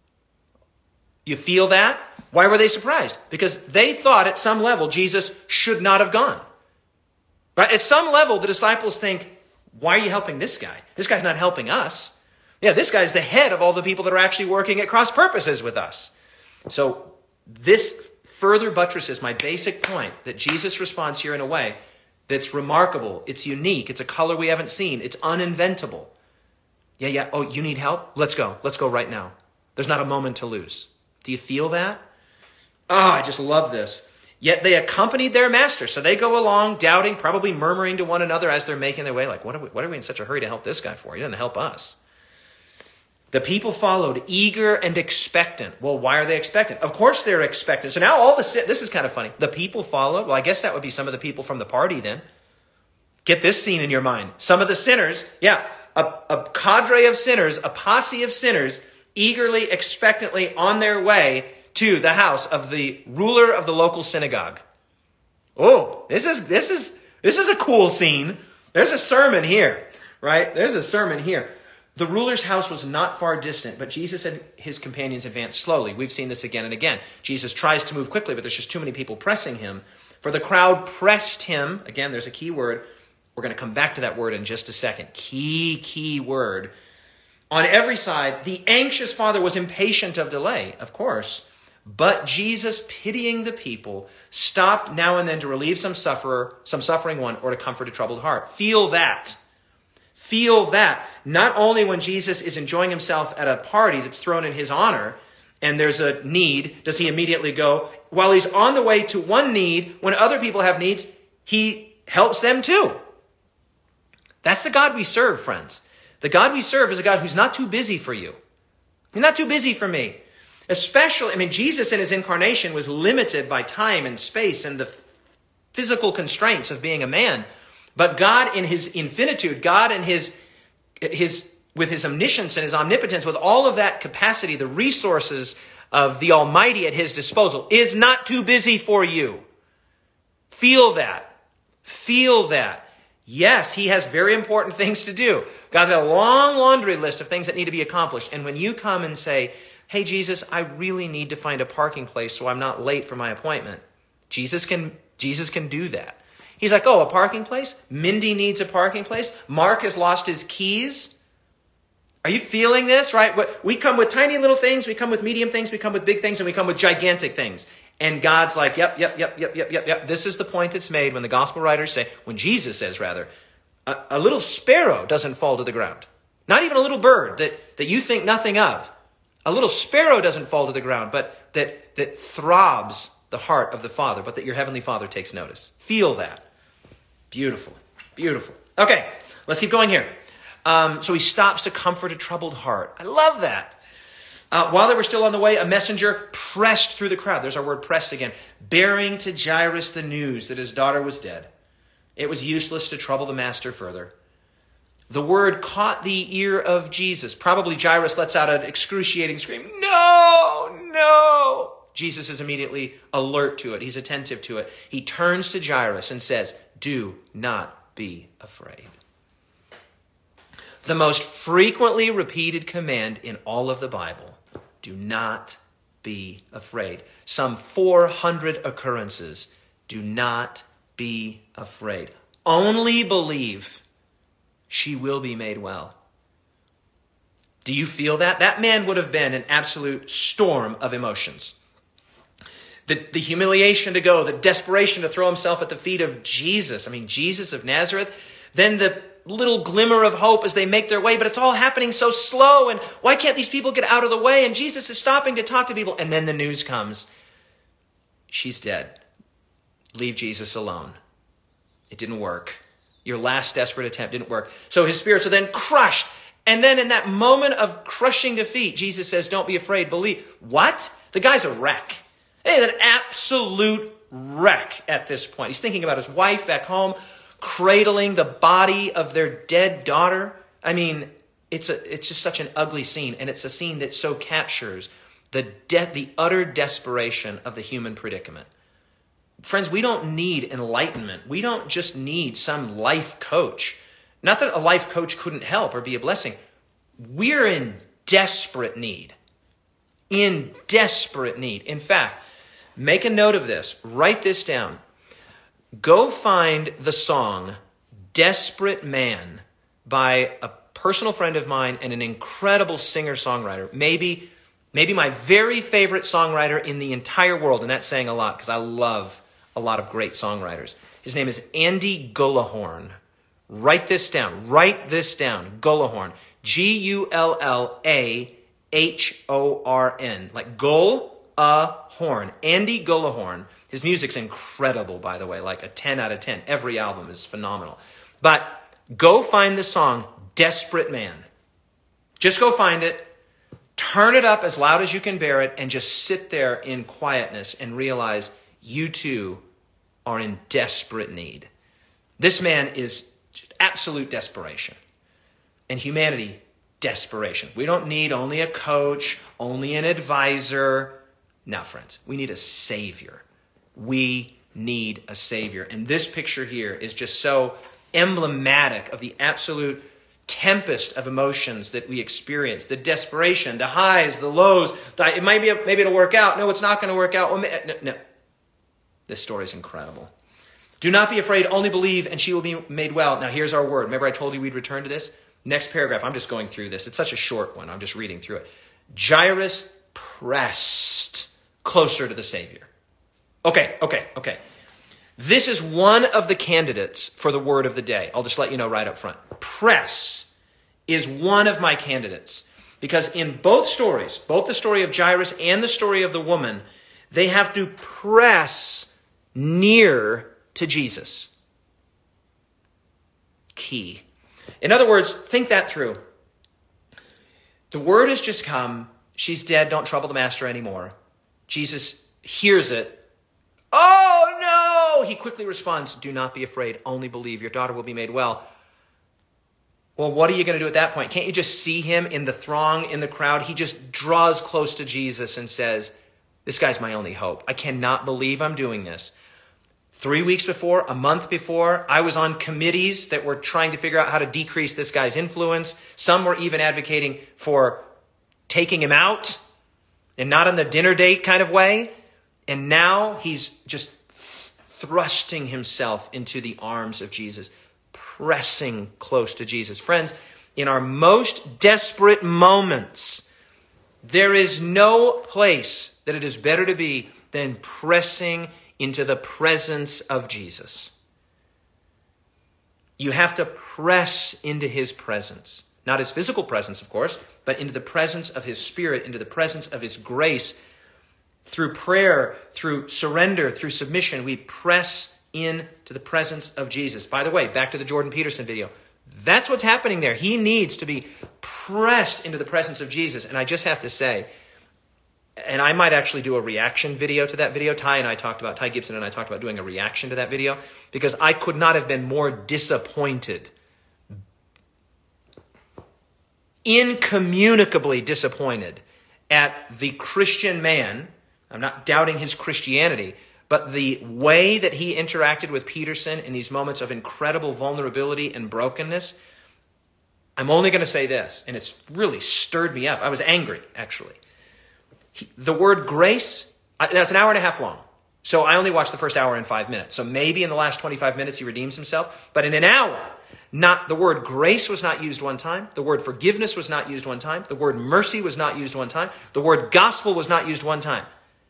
You feel that? Why were they surprised? Because they thought at some level Jesus should not have gone. Right? At some level, the disciples think, why are you helping this guy? This guy's not helping us. Yeah, this guy's the head of all the people that are actually working at cross purposes with us. So this further buttresses my basic point that Jesus responds here in a way that's remarkable. It's unique. It's a color we haven't seen. It's uninventable. Yeah, yeah. Oh, you need help? Let's go. Let's go right now. There's not a moment to lose. Do you feel that? Oh, I just love this. Yet they accompanied their master. So they go along, doubting, probably murmuring to one another as they're making their way. Like, what are we, what are we in such a hurry to help this guy for? He doesn't help us. The people followed, eager and expectant. Well, why are they expectant? Of course they're expectant. So now all the sin, this is kind of funny. The people followed. Well, I guess that would be some of the people from the party then. Get this scene in your mind. Some of the sinners, yeah, a, a cadre of sinners, a posse of sinners, eagerly, expectantly on their way to the house of the ruler of the local synagogue. Oh, this is this is this is a cool scene. There's a sermon here, right? There's a sermon here. The ruler's house was not far distant, but Jesus and his companions advanced slowly. We've seen this again and again. Jesus tries to move quickly, but there's just too many people pressing him. For the crowd pressed him. Again, there's a key word. We're going to come back to that word in just a second. Key, key word. On every side, the anxious father was impatient of delay, of course. But Jesus, pitying the people, stopped now and then to relieve some sufferer, some suffering one, or to comfort a troubled heart. Feel that. Feel that. Not only when Jesus is enjoying himself at a party that's thrown in his honor, and there's a need, does he immediately go, while he's on the way to one need, when other people have needs, he helps them too. That's the God we serve, friends. The God we serve is a God who's not too busy for you. He's not too busy for me. Especially, I mean, Jesus in his incarnation was limited by time and space and the physical constraints of being a man. But God in his infinitude, God in his, his, with his omniscience and his omnipotence, with all of that capacity, the resources of the Almighty at his disposal, is not too busy for you. Feel that. Feel that. Yes, he has very important things to do. God's got a long laundry list of things that need to be accomplished. And when you come and say, hey, Jesus, I really need to find a parking place so I'm not late for my appointment, Jesus can, Jesus can do that. He's like, oh, a parking place? Mindy needs a parking place. Mark has lost his keys. Are you feeling this, right? We come with tiny little things. We come with medium things. We come with big things. And we come with gigantic things. And God's like, yep, yep, yep, yep, yep, yep, yep. This is the point that's made when the gospel writers say, when Jesus says, rather, a, a little sparrow doesn't fall to the ground. Not even a little bird that, that you think nothing of. A little sparrow doesn't fall to the ground, but that, that throbs the heart of the Father, but that your heavenly Father takes notice. Feel that. Beautiful. Beautiful. Okay, let's keep going here. Um, so he stops to comfort a troubled heart. I love that. Uh, while they were still on the way, a messenger pressed through the crowd. There's our word pressed again. Bearing to Jairus the news that his daughter was dead. It was useless to trouble the master further. The word caught the ear of Jesus. Probably Jairus lets out an excruciating scream. No, no. Jesus is immediately alert to it. He's attentive to it. He turns to Jairus and says, do not be afraid. The most frequently repeated command in all of the Bible. Do not be afraid. Some four hundred occurrences. Do not be afraid. Only believe. She will be made well. Do you feel that? That man would have been an absolute storm of emotions. The, the humiliation to go, the desperation to throw himself at the feet of Jesus. I mean, Jesus of Nazareth. Then the little glimmer of hope as they make their way, but it's all happening so slow. And why can't these people get out of the way? And Jesus is stopping to talk to people. And then the news comes. She's dead. Leave Jesus alone. It didn't work. Your last desperate attempt didn't work. So his spirits are then crushed. And then in that moment of crushing defeat, Jesus says, don't be afraid, believe. What? The guy's a wreck. He's an absolute wreck at this point. He's thinking about his wife back home, cradling the body of their dead daughter. I mean, it's a it's just such an ugly scene. And it's a scene that so captures the de- the utter desperation of the human predicament. Friends, we don't need enlightenment. We don't just need some life coach. Not that a life coach couldn't help or be a blessing. We're in desperate need. In desperate need. In fact, make a note of this. Write this down. Go find the song Desperate Man by a personal friend of mine and an incredible singer-songwriter. Maybe, maybe my very favorite songwriter in the entire world. And that's saying a lot because I love a lot of great songwriters. His name is Andy Gullahorn. Write this down. Write this down. Gullahorn. G U L L A H O R N. Like Gull-a-horn. Andy Gullahorn. His music's incredible, by the way. Like a ten out of ten. Every album is phenomenal. But go find the song Desperate Man. Just go find it. turn it up as loud as you can bear it, and just sit there in quietness and realize you too are in desperate need. This man is absolute desperation. And humanity, desperation. We don't need only a coach, only an advisor. Now, friends, we need a Savior. We need a Savior. And this picture here is just so emblematic of the absolute tempest of emotions that we experience. The desperation, the highs, the lows. The, it might be, maybe it'll work out. No, it's not going to work out. No, no. This story is incredible. Do not be afraid, only believe, and she will be made well. Now, here's our word. Remember I told you we'd return to this? Next paragraph, I'm just going through this. It's such a short one. I'm just reading through it. Jairus pressed closer to the Savior. Okay, okay, okay. This is one of the candidates for the word of the day. I'll just let you know right up front. Press is one of my candidates. Because in both stories, both the story of Jairus and the story of the woman, they have to press near to Jesus. Key. In other words, think that through. The word has just come. She's dead. Don't trouble the master anymore. Jesus hears it. Oh, no! He quickly responds, do not be afraid. Only believe. Your daughter will be made well. Well, what are you going to do at that point? Can't you just see him in the throng, in the crowd? He just draws close to Jesus and says, this guy's my only hope. I cannot believe I'm doing this. Three weeks before, a month before, I was on committees that were trying to figure out how to decrease this guy's influence. Some were even advocating for taking him out and not in the dinner date kind of way. And now he's just thrusting himself into the arms of Jesus, pressing close to Jesus. Friends, in our most desperate moments, there is no place that it is better to be than pressing into the presence of Jesus. You have to press into his presence. Not his physical presence, of course, but into the presence of his Spirit, into the presence of his grace. Through prayer, through surrender, through submission, we press into the presence of Jesus. By the way, back to the Jordan Peterson video. That's what's happening there. He needs to be pressed into the presence of Jesus. And I just have to say, and I might actually do a reaction video to that video. Ty and I talked about, Ty Gibson and I talked about doing a reaction to that video because I could not have been more disappointed, incommunicably disappointed at the Christian man. I'm not doubting his Christianity, but the way that he interacted with Peterson in these moments of incredible vulnerability and brokenness. I'm only going to say this, and it's really stirred me up. I was angry, actually. He, the word grace, that's an hour and a half long. So I only watched the first hour and five minutes. So maybe in the last twenty-five minutes he redeems himself. But in an hour, not the word grace was not used one time. The word forgiveness was not used one time. The word mercy was not used one time. The word gospel was not used one time.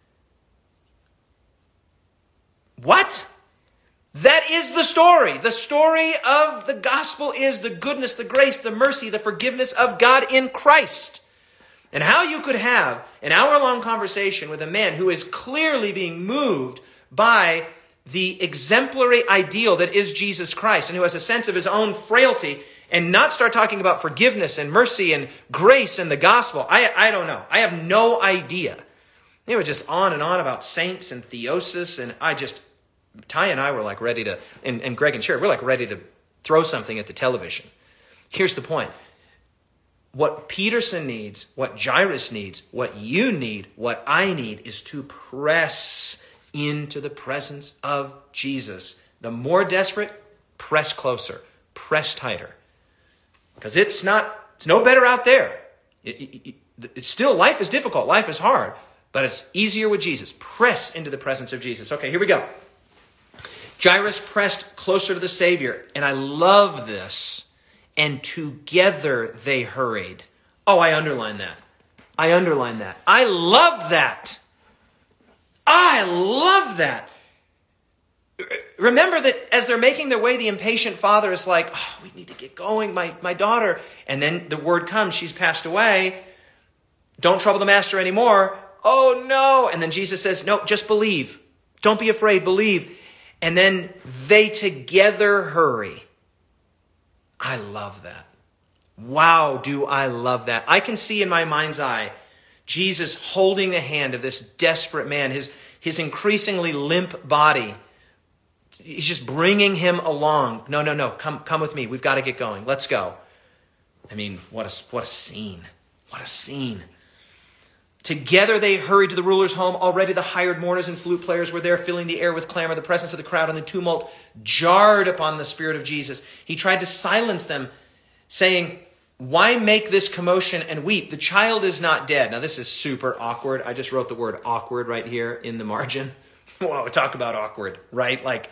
What? That is the story. The story of the gospel is the goodness, the grace, the mercy, the forgiveness of God in Christ. And how you could have an hour-long conversation with a man who is clearly being moved by the exemplary ideal that is Jesus Christ and who has a sense of his own frailty and not start talking about forgiveness and mercy and grace and the gospel. I, I don't know. I have no idea. They were just on and on about saints and theosis, and I just, Ty and I were like ready to, and, and Greg and Sherry, we're like ready to throw something at the television. Here's the point. What Peterson needs, what Jairus needs, what you need, what I need is to press into the presence of Jesus. The more desperate, press closer, press tighter. Because it's not, it's no better out there. It, it, it, it's still, life is difficult, life is hard, but it's easier with Jesus. Press into the presence of Jesus. Okay, here we go. Jairus pressed closer to the Savior, and I love this. And together they hurried. Oh, I underline that. I underline that. I love that. I love that. Remember that as they're making their way, the impatient father is like, oh, we need to get going, my, my daughter. And then the word comes, she's passed away. Don't trouble the master anymore. Oh, no. And then Jesus says, no, just believe. Don't be afraid, believe. And then they together hurry. I love that. Wow, do I love that. I can see in my mind's eye Jesus holding the hand of this desperate man, his, his increasingly limp body. He's just bringing him along. No, no, no, come, come with me. We've got to get going. Let's go. I mean, what a, what a scene. What a scene. Together they hurried to the ruler's home. Already the hired mourners and flute players were there, filling the air with clamor. The presence of the crowd and the tumult jarred upon the spirit of Jesus. He tried to silence them, saying, why make this commotion and weep? The child is not dead. Now this is super awkward. I just wrote the word awkward right here in the margin. Whoa, talk about awkward, right? Like,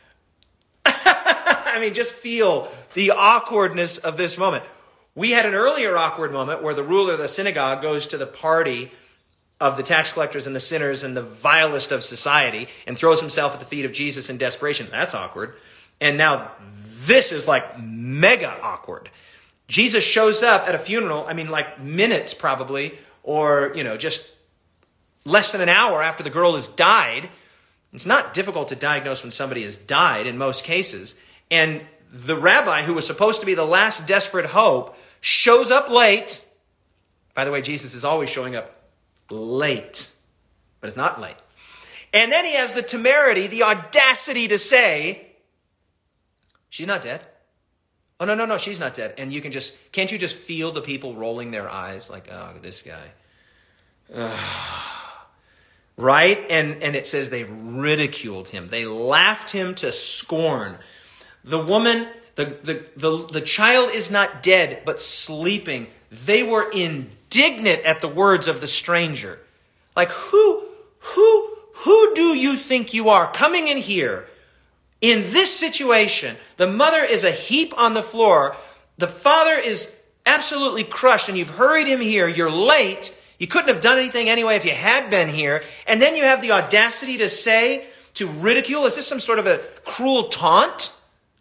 I mean, just feel the awkwardness of this moment. We had an earlier awkward moment where the ruler of the synagogue goes to the party of the tax collectors and the sinners and the vilest of society and throws himself at the feet of Jesus in desperation. That's awkward. And now this is like mega awkward. Jesus shows up at a funeral, I mean, like minutes probably, or, you know, just less than an hour after the girl has died. It's not difficult to diagnose when somebody has died in most cases. And the rabbi, who was supposed to be the last desperate hope, shows up late. By the way, Jesus is always showing up late, but it's not late. And then he has the temerity, the audacity to say, she's not dead. Oh, no, no, no, she's not dead. And you can just, can't you just feel the people rolling their eyes like, oh, this guy. Ugh. Right? And, and it says they ridiculed him. They laughed him to scorn. The woman, the, the, the, the child is not dead, but sleeping. They were indignant at the words of the stranger. Like, who, who, who do you think you are coming in here? In this situation, the mother is a heap on the floor. The father is absolutely crushed, and you've hurried him here. You're late. You couldn't have done anything anyway if you had been here. And then you have the audacity to say, to ridicule, is this some sort of a cruel taunt?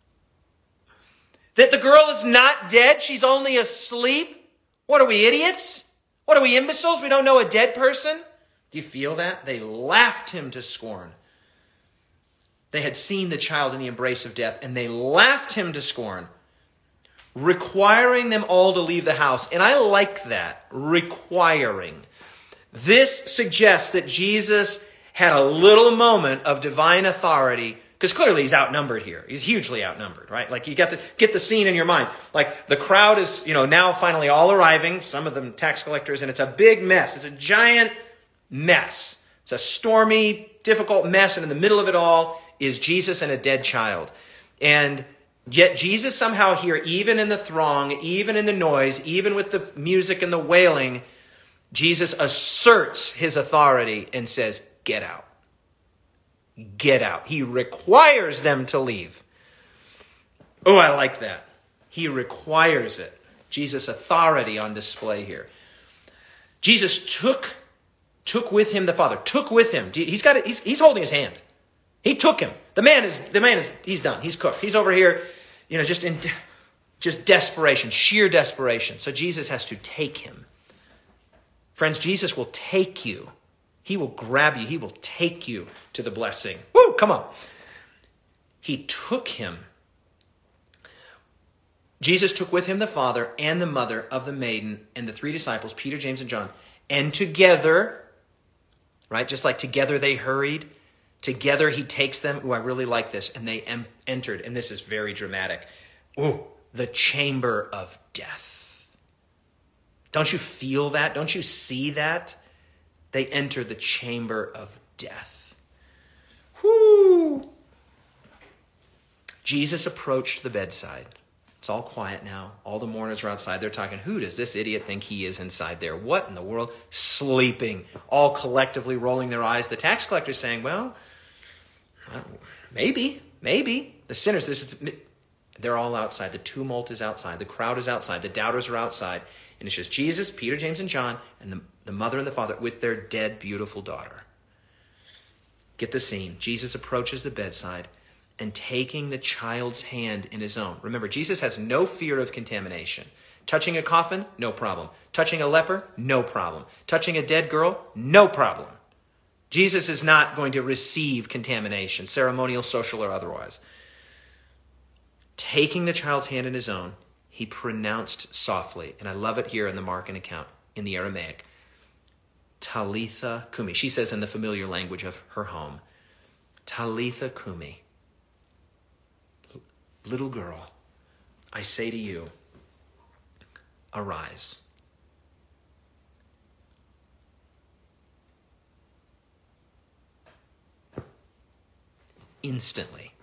That the girl is not dead, she's only asleep? What are we, idiots? What are we, imbeciles? We don't know a dead person? Do you feel that? They laughed him to scorn. They had seen the child in the embrace of death, and they laughed him to scorn, requiring them all to leave the house. And I like that, requiring. This suggests that Jesus had a little moment of divine authority, because clearly he's outnumbered here. He's hugely outnumbered, right? Like, you get the, get the scene in your mind. Like, the crowd is, you know, now finally all arriving, some of them tax collectors, and it's a big mess. It's a giant mess. It's a stormy, difficult mess, and in the middle of it all is Jesus and a dead child. And yet Jesus somehow here, even in the throng, even in the noise, even with the music and the wailing, Jesus asserts his authority and says, get out. Get out. He requires them to leave. Oh, I like that. He requires it. Jesus' authority on display here. Jesus took, took with him the Father, took with him. He's got it, he's, he's holding his hand. He took him. The man is, the man is, he's done. He's cooked. He's over here, you know, just in, just desperation, sheer desperation. So Jesus has to take him. Friends, Jesus will take you. He will grab you. He will take you to the blessing. Woo, come on. He took him. Jesus took with him the father and the mother of the maiden and the three disciples, Peter, James, and John. And together, right, just like together they hurried, together he takes them. Ooh, I really like this. And they em- entered, and this is very dramatic. Ooh, the chamber of death. Don't you feel that? Don't you see that? They entered the chamber of death. Whoo! Jesus approached the bedside. It's all quiet now. All the mourners are outside. They're talking, who does this idiot think he is inside there? What in the world? Sleeping. All collectively rolling their eyes. The tax collector's saying, well, maybe, maybe. The sinners, this is, they're all outside. The tumult is outside. The crowd is outside. The doubters are outside. And it's just Jesus, Peter, James, and John, and the, the mother and the father with their dead, beautiful daughter. Get the scene. Jesus approaches the bedside and taking the child's hand in his own. Remember, Jesus has no fear of contamination. Touching a coffin, no problem. Touching a leper, no problem. Touching a dead girl, no problem. Jesus is not going to receive contamination, ceremonial, social, or otherwise. Taking the child's hand in his own, he pronounced softly, and I love it here in the Markan account, in the Aramaic, Talitha Kumi. She says in the familiar language of her home, Talitha Kumi. Little girl, I say to you, arise. Instantly,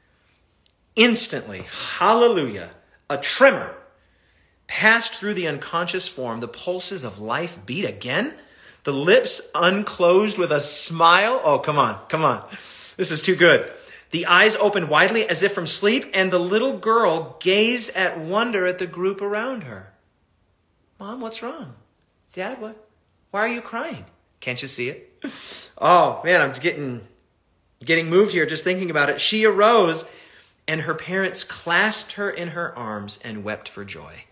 instantly, hallelujah, a tremor passed through the unconscious form. The pulses of life beat again. The lips unclosed with a smile. Oh, come on, come on. This is too good. The eyes opened widely as if from sleep, and the little girl gazed at wonder at the group around her. Mom, what's wrong? Dad, what? Why are you crying? Can't you see it? Oh, man, I'm getting, getting moved here just thinking about it. She arose, and her parents clasped her in her arms and wept for joy.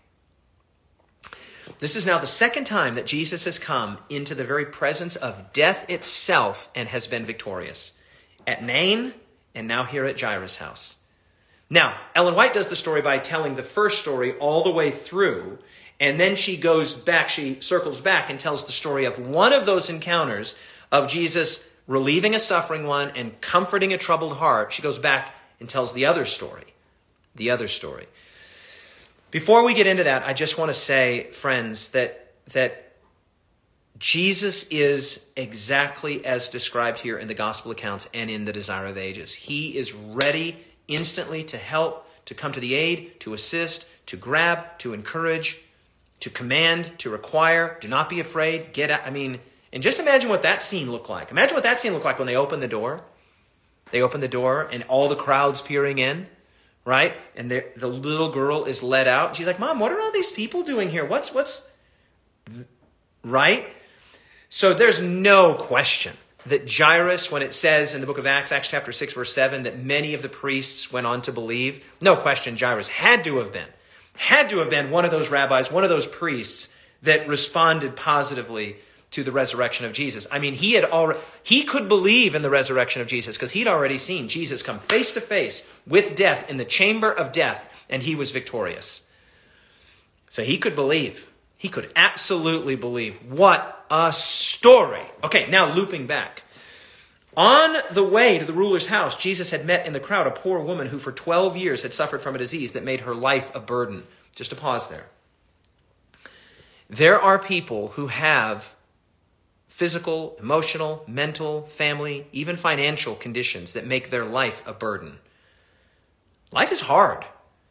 This is now the second time that Jesus has come into the very presence of death itself and has been victorious. At Nain, and now here at Jairus' house. Now, Ellen White does the story by telling the first story all the way through, and then she goes back, she circles back and tells the story of one of those encounters of Jesus relieving a suffering one and comforting a troubled heart. She goes back and tells the other story, the other story. Before we get into that, I just want to say, friends, that, that Jesus is exactly as described here in the gospel accounts and in the Desire of Ages. He is ready instantly to help, to come to the aid, to assist, to grab, to encourage, to command, to require. Do not be afraid. Get out. I mean, and just imagine what that scene looked like. Imagine what that scene looked like when they opened the door. They open the door and all the crowd's peering in, right? And the, the little girl is led out. She's like, Mom, what are all these people doing here? What's, what's, right? So there's no question that Jairus, when it says in the book of Acts, Acts chapter six, verse seven, that many of the priests went on to believe, no question Jairus had to have been, had to have been one of those rabbis, one of those priests that responded positively to the resurrection of Jesus. I mean, he had already, he could believe in the resurrection of Jesus because he'd already seen Jesus come face to face with death in the chamber of death, and he was victorious. So he could believe. He could absolutely believe. What a story. Okay, now looping back. On the way to the ruler's house, Jesus had met in the crowd a poor woman who for twelve years had suffered from a disease that made her life a burden. Just a pause there. There are people who have physical, emotional, mental, family, even financial conditions that make their life a burden. Life is hard.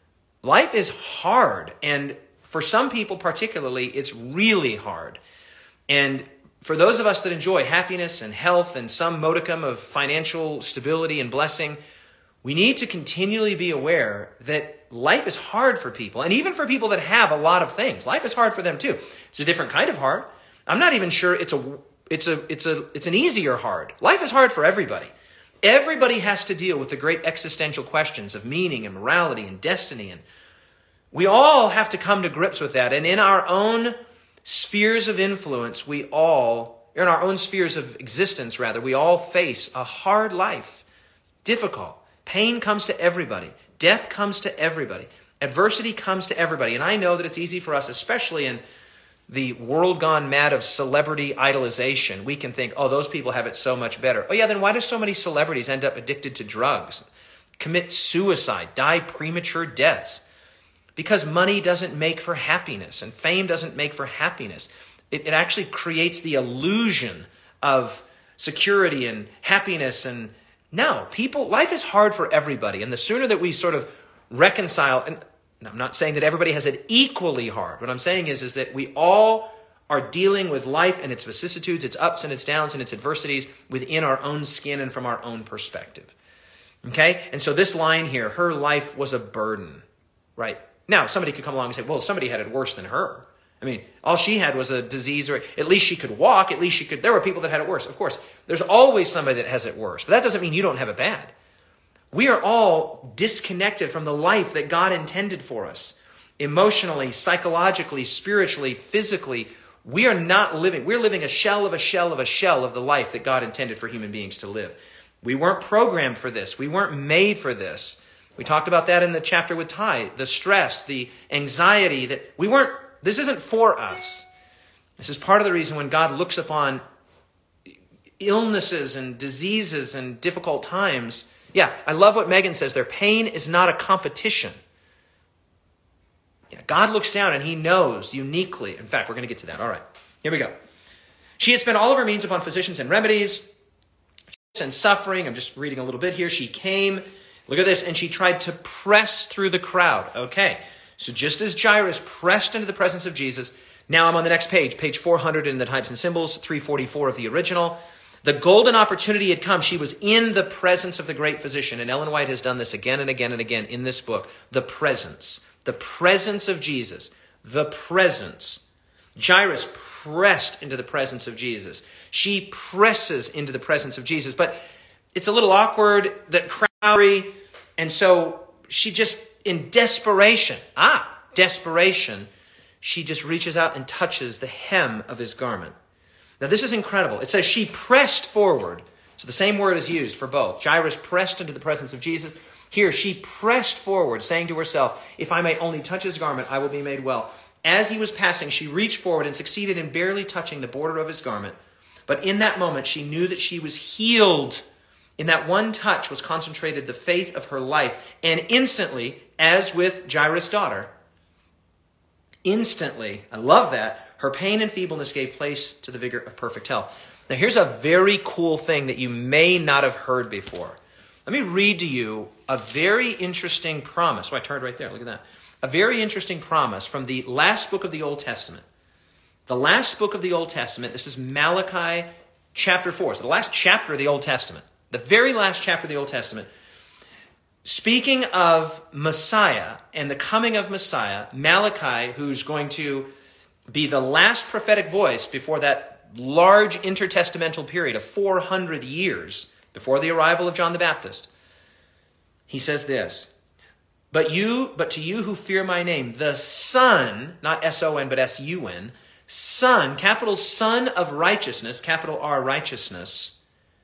Life is hard, and for some people particularly, it's really hard. And for those of us that enjoy happiness and health and some modicum of financial stability and blessing, we need to continually be aware that life is hard for people. And even for people that have a lot of things, life is hard for them too. It's a different kind of hard. I'm not even sure it's a it's a it's a it's an easier hard. Life is hard for everybody. Everybody has to deal with the great existential questions of meaning and morality and destiny, and we all have to come to grips with that. And in our own spheres of influence, we all, in our own spheres of existence, rather, we all face a hard life, difficult. Pain comes to everybody. Death comes to everybody. Adversity comes to everybody. And I know that it's easy for us, especially in the world gone mad of celebrity idolization. We can think, oh, those people have it so much better. Oh yeah, then why do so many celebrities end up addicted to drugs, commit suicide, die premature deaths? Because money doesn't make for happiness, and fame doesn't make for happiness. It, it actually creates the illusion of security and happiness. And no, people, life is hard for everybody. And the sooner that we sort of reconcile, and I'm not saying that everybody has it equally hard. What I'm saying is, is that we all are dealing with life and its vicissitudes, its ups and its downs and its adversities within our own skin and from our own perspective. Okay? And so this line here, her life was a burden, right? Now, somebody could come along and say, well, somebody had it worse than her. I mean, all she had was a disease, or at least she could walk, at least she could, there were people that had it worse. Of course, there's always somebody that has it worse, but that doesn't mean you don't have it bad. We are all disconnected from the life that God intended for us. Emotionally, psychologically, spiritually, physically, we are not living, we're living a shell of a shell of a shell of the life that God intended for human beings to live. We weren't programmed for this. We weren't made for this. We talked about that in the chapter with Ty, the stress, the anxiety that we weren't, this isn't for us. This is part of the reason when God looks upon illnesses and diseases and difficult times. Yeah, I love what Megan says there. Pain is not a competition. Yeah, God looks down and he knows uniquely. In fact, we're going to get to that. All right, here we go. She had spent all of her means upon physicians and remedies and suffering. I'm just reading a little bit here. She came, look at this, and she tried to press through the crowd. Okay, so just as Jairus pressed into the presence of Jesus, now I'm on the next page, page four hundred in the Types and Symbols, three forty-four of the original. The golden opportunity had come. She was in the presence of the great physician. And Ellen White has done this again and again and again in this book. The presence. The presence of Jesus. The presence. Jairus pressed into the presence of Jesus. She presses into the presence of Jesus. But it's a little awkward, the crowd, and so she just, in desperation, ah, desperation, she just reaches out and touches the hem of his garment. Now, this is incredible. It says she pressed forward. So the same word is used for both. Jairus pressed into the presence of Jesus. Here, she pressed forward, saying to herself, if I may only touch his garment, I will be made well. As he was passing, she reached forward and succeeded in barely touching the border of his garment. But in that moment, she knew that she was healed. In that one touch was concentrated the faith of her life. And instantly, as with Jairus' daughter, instantly, I love that, her pain and feebleness gave place to the vigor of perfect health. Now, here's a very cool thing that you may not have heard before. Let me read to you a very interesting promise. Oh, I turned right there. Look at that. A very interesting promise from the last book of the Old Testament. The last book of the Old Testament, this is Malachi chapter four. So the last chapter of the Old Testament. The very last chapter of the Old Testament. Speaking of Messiah and the coming of Messiah, Malachi, who's going to be the last prophetic voice before that large intertestamental period of four hundred years before the arrival of John the Baptist. He says this, but you, but to you who fear my name, the Son, not S O N, but S U N, Son, capital Son of righteousness, capital R righteousness,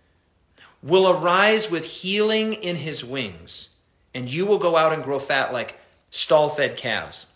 will arise with healing in his wings, and you will go out and grow fat like stall-fed calves.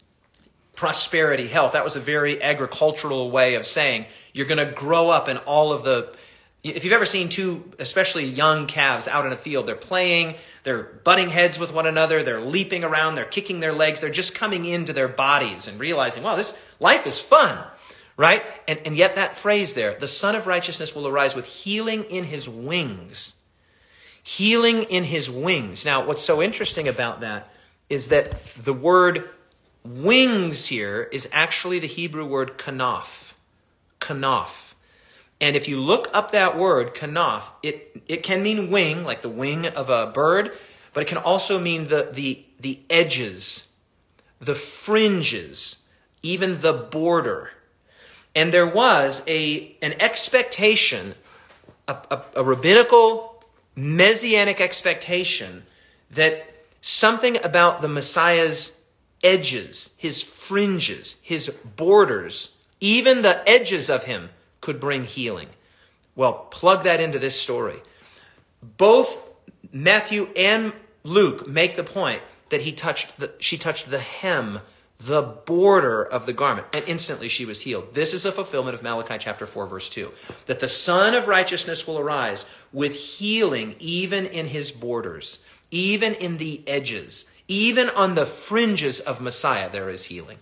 Prosperity, health. That was a very agricultural way of saying you're going to grow up in all of the... If you've ever seen two, especially young calves out in a field, they're playing, they're butting heads with one another, they're leaping around, they're kicking their legs, they're just coming into their bodies and realizing, wow, this life is fun, right? And, and yet that phrase there, the Son of Righteousness will arise with healing in his wings. Healing in his wings. Now, what's so interesting about that is that the word wings here is actually the Hebrew word kanaf. Kanaf. And if you look up that word, kanaf, it, it can mean wing, like the wing of a bird, but it can also mean the, the, the edges, the fringes, even the border. And there was a, an expectation, a, a, a rabbinical, messianic expectation that something about the Messiah's edges, his fringes, his borders, even the edges of him could bring healing. Well, plug that into this story. Both Matthew and Luke make the point that he touched the, she touched the hem, the border of the garment, and instantly she was healed. This is a fulfillment of Malachi chapter four, verse two, that the Son of Righteousness will arise with healing even in his borders, even in the edges, even on the fringes of Messiah there is healing.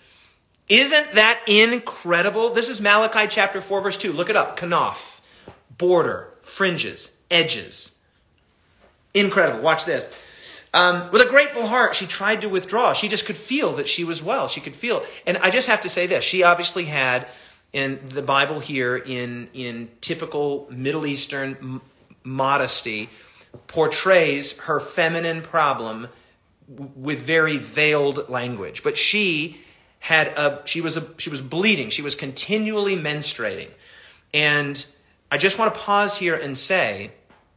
Isn't that incredible? This is Malachi chapter four, verse two. Look it up. Kanaf, border, fringes, edges. Incredible. Watch this. Um, with a grateful heart, she tried to withdraw. She just could feel that she was well. She could feel it. And I just have to say this. She obviously had, in the Bible here, in, in typical Middle Eastern m- modesty, portrays her feminine problem w- with very veiled language. But she... had a she was a she was bleeding. She was continually menstruating. And I just want to pause here and say,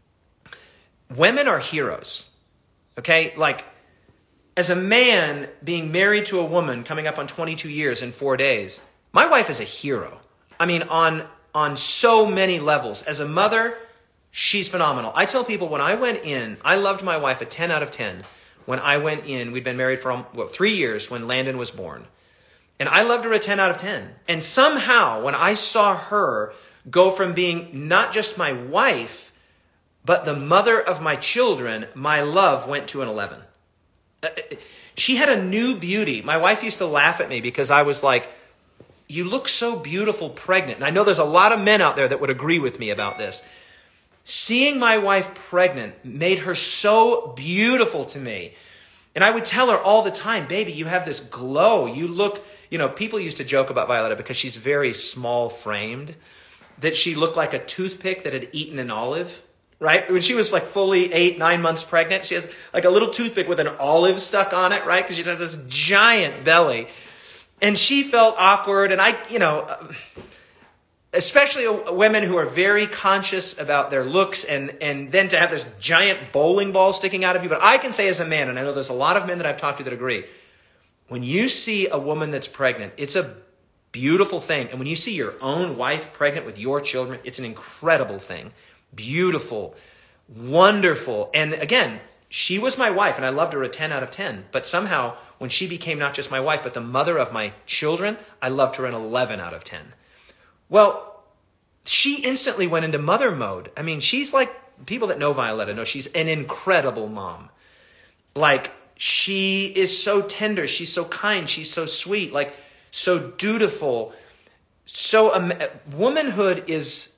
women are heroes. Okay? Like, as a man being married to a woman coming up on twenty-two years in four days, my wife is a hero. I mean, on on so many levels. As a mother, She's phenomenal. I tell people when I went in, I loved my wife a ten out of ten. When I went in, we'd been married for um, what, three years when Landon was born. And I loved her a ten out of ten. And somehow when I saw her go from being not just my wife, but the mother of my children, my love went to an eleven. Uh, she had a new beauty. My wife used to laugh at me because I was like, you look so beautiful pregnant. And I know there's a lot of men out there that would agree with me about this. Seeing my wife pregnant made her so beautiful to me. And I would tell her all the time, baby, you have this glow. You look, you know, people used to joke about Violetta because she's very small framed, that she looked like a toothpick that had eaten an olive, right? When she was like fully eight, nine months pregnant, she has like a little toothpick with an olive stuck on it, right? Because she has this giant belly. And she felt awkward. And I, you know, especially women who are very conscious about their looks, and, and then to have this giant bowling ball sticking out of you. But I can say as a man, and I know there's a lot of men that I've talked to that agree, when you see a woman that's pregnant, it's a beautiful thing. And when you see your own wife pregnant with your children, it's an incredible thing. Beautiful, wonderful. And again, she was my wife and I loved her a ten out of ten. But somehow when she became not just my wife, but the mother of my children, I loved her an eleven out of ten. Well, she instantly went into mother mode. I mean, she's like, people that know Violetta know she's an incredible mom. Like, she is so tender. She's so kind. She's so sweet. Like, so dutiful. So, um, womanhood is,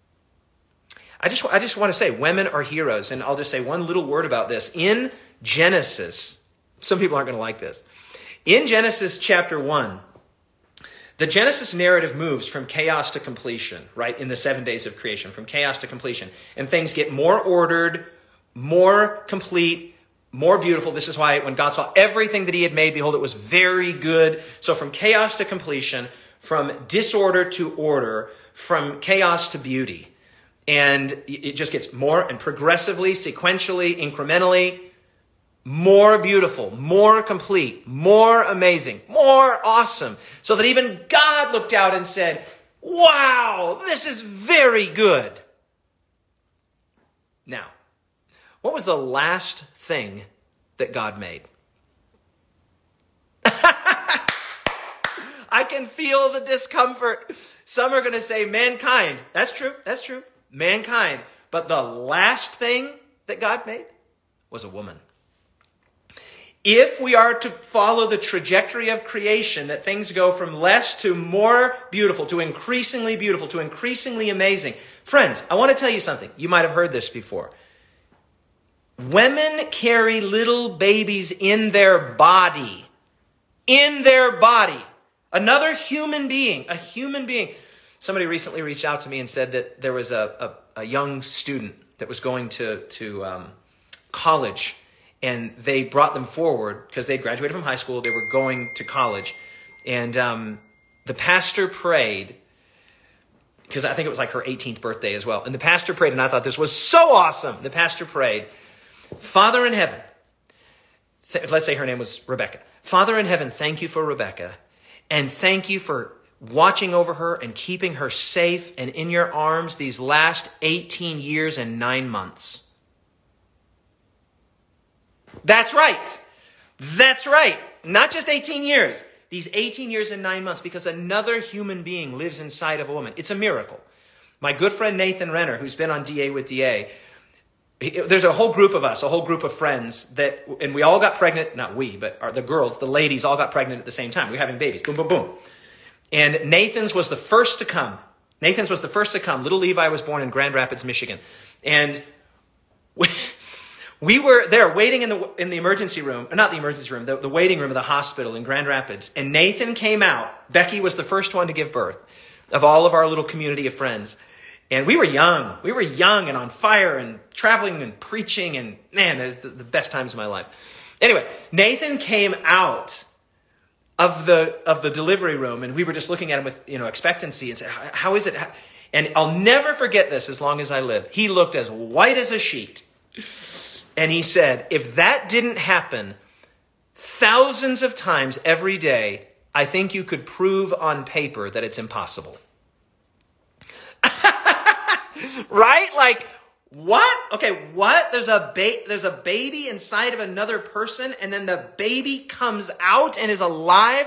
I just, I just want to say, women are heroes. And I'll just say one little word about this. In Genesis, some people aren't going to like this. In Genesis chapter one, the Genesis narrative moves from chaos to completion, right? In the seven days of creation, from chaos to completion. And things get more ordered, more complete, more beautiful. This is why when God saw everything that he had made, behold, it was very good. So from chaos to completion, from disorder to order, from chaos to beauty. And it just gets more and progressively, sequentially, incrementally, more beautiful, more complete, more amazing, more awesome. So that even God looked out and said, wow, this is very good. Now, what was the last thing that God made? I can feel the discomfort. Some are going to say mankind. That's true. That's true. Mankind. But the last thing that God made was a woman. If we are to follow the trajectory of creation, that things go from less to more beautiful, to increasingly beautiful, to increasingly amazing. Friends, I want to tell you something. You might have heard this before. Women carry little babies in their body. In their body. Another human being. A human being. Somebody recently reached out to me and said that there was a, a, a young student that was going to, to um, college. And they brought them forward because they graduated from high school. They were going to college. And um, the pastor prayed, because I think it was like her eighteenth birthday as well. And the pastor prayed, and I thought this was so awesome. The pastor prayed, Father in heaven, th- let's say her name was Rebecca. Father in heaven, thank you for Rebecca. And thank you for watching over her and keeping her safe and in your arms these last eighteen years and nine months. That's right. That's right. Not just eighteen years. These eighteen years and nine months, because another human being lives inside of a woman. It's a miracle. My good friend Nathan Renner, who's been on D A with D A, he, there's a whole group of us, a whole group of friends that, and we all got pregnant, not we, but our, the girls, the ladies all got pregnant at the same time. We were having babies. Boom, boom, boom. And Nathan's was the first to come. Nathan's was the first to come. Little Levi was born in Grand Rapids, Michigan. And we... We were there waiting in the in the emergency room, not the emergency room, the, the waiting room of the hospital in Grand Rapids. And Nathan came out. Becky was the first one to give birth of all of our little community of friends. And we were young. We were young and on fire and traveling and preaching. And man, it was the, the best times of my life. Anyway, Nathan came out of the of the delivery room, and we were just looking at him with, you know, expectancy and said, how is it? And I'll never forget this as long as I live. He looked as white as a sheet. And he said, if that didn't happen thousands of times every day, I think you could prove on paper that it's impossible. Right? Like, What? Okay, what? There's a ba- there's a baby inside of another person, and then the baby comes out and is alive?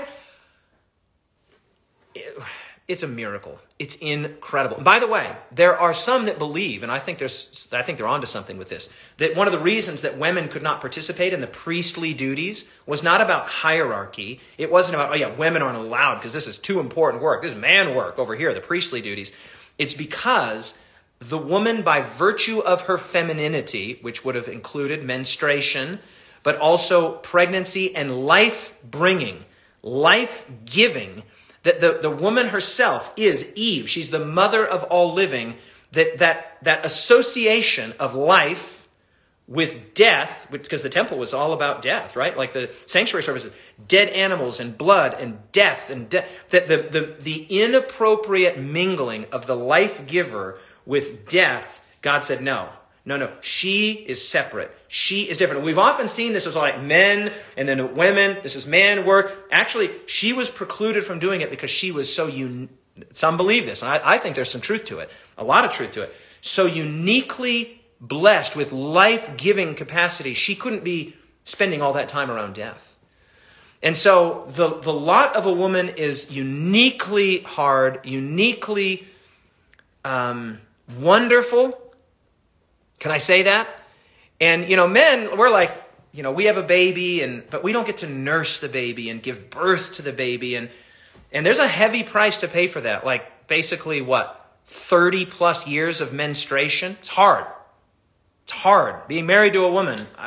It, it's a miracle. It's incredible. And by the way, there are some that believe, and I think there's I think they're onto something with this, that one of the reasons that women could not participate in the priestly duties was not about hierarchy. It wasn't about, oh yeah, women aren't allowed because this is too important work. This is man work over here, the priestly duties. It's because the woman, by virtue of her femininity, which would have included menstruation, but also pregnancy and life-bringing, life-giving, that the, the woman herself is Eve. She's the mother of all living. That, that, that association of life with death, because the temple was all about death, right? Like the sanctuary services, dead animals and blood and death and death. That the, the, the inappropriate mingling of the life giver with death, God said, no, no, no. She is separate. She is different. We've often seen this as like men and then women. This is man work. Actually, she was precluded from doing it because she was so un- some believe this, and I, I think there's some truth to it, a lot of truth to it. So uniquely blessed with life-giving capacity, she couldn't be spending all that time around death. And so the, the lot of a woman is uniquely hard, uniquely um, wonderful. Can I say that? And, you know, men, we're like, you know, we have a baby, and but we don't get to nurse the baby and give birth to the baby. And, and there's a heavy price to pay for that. Like, basically, what, thirty plus years of menstruation? It's hard. It's hard. Being married to a woman, I,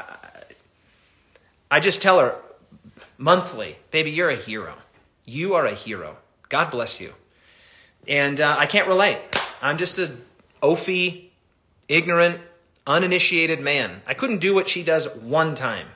I just tell her monthly, baby, you're a hero. You are a hero. God bless you. And uh, I can't relate. I'm just a oafy, ignorant, uninitiated man. I couldn't do what she does one time.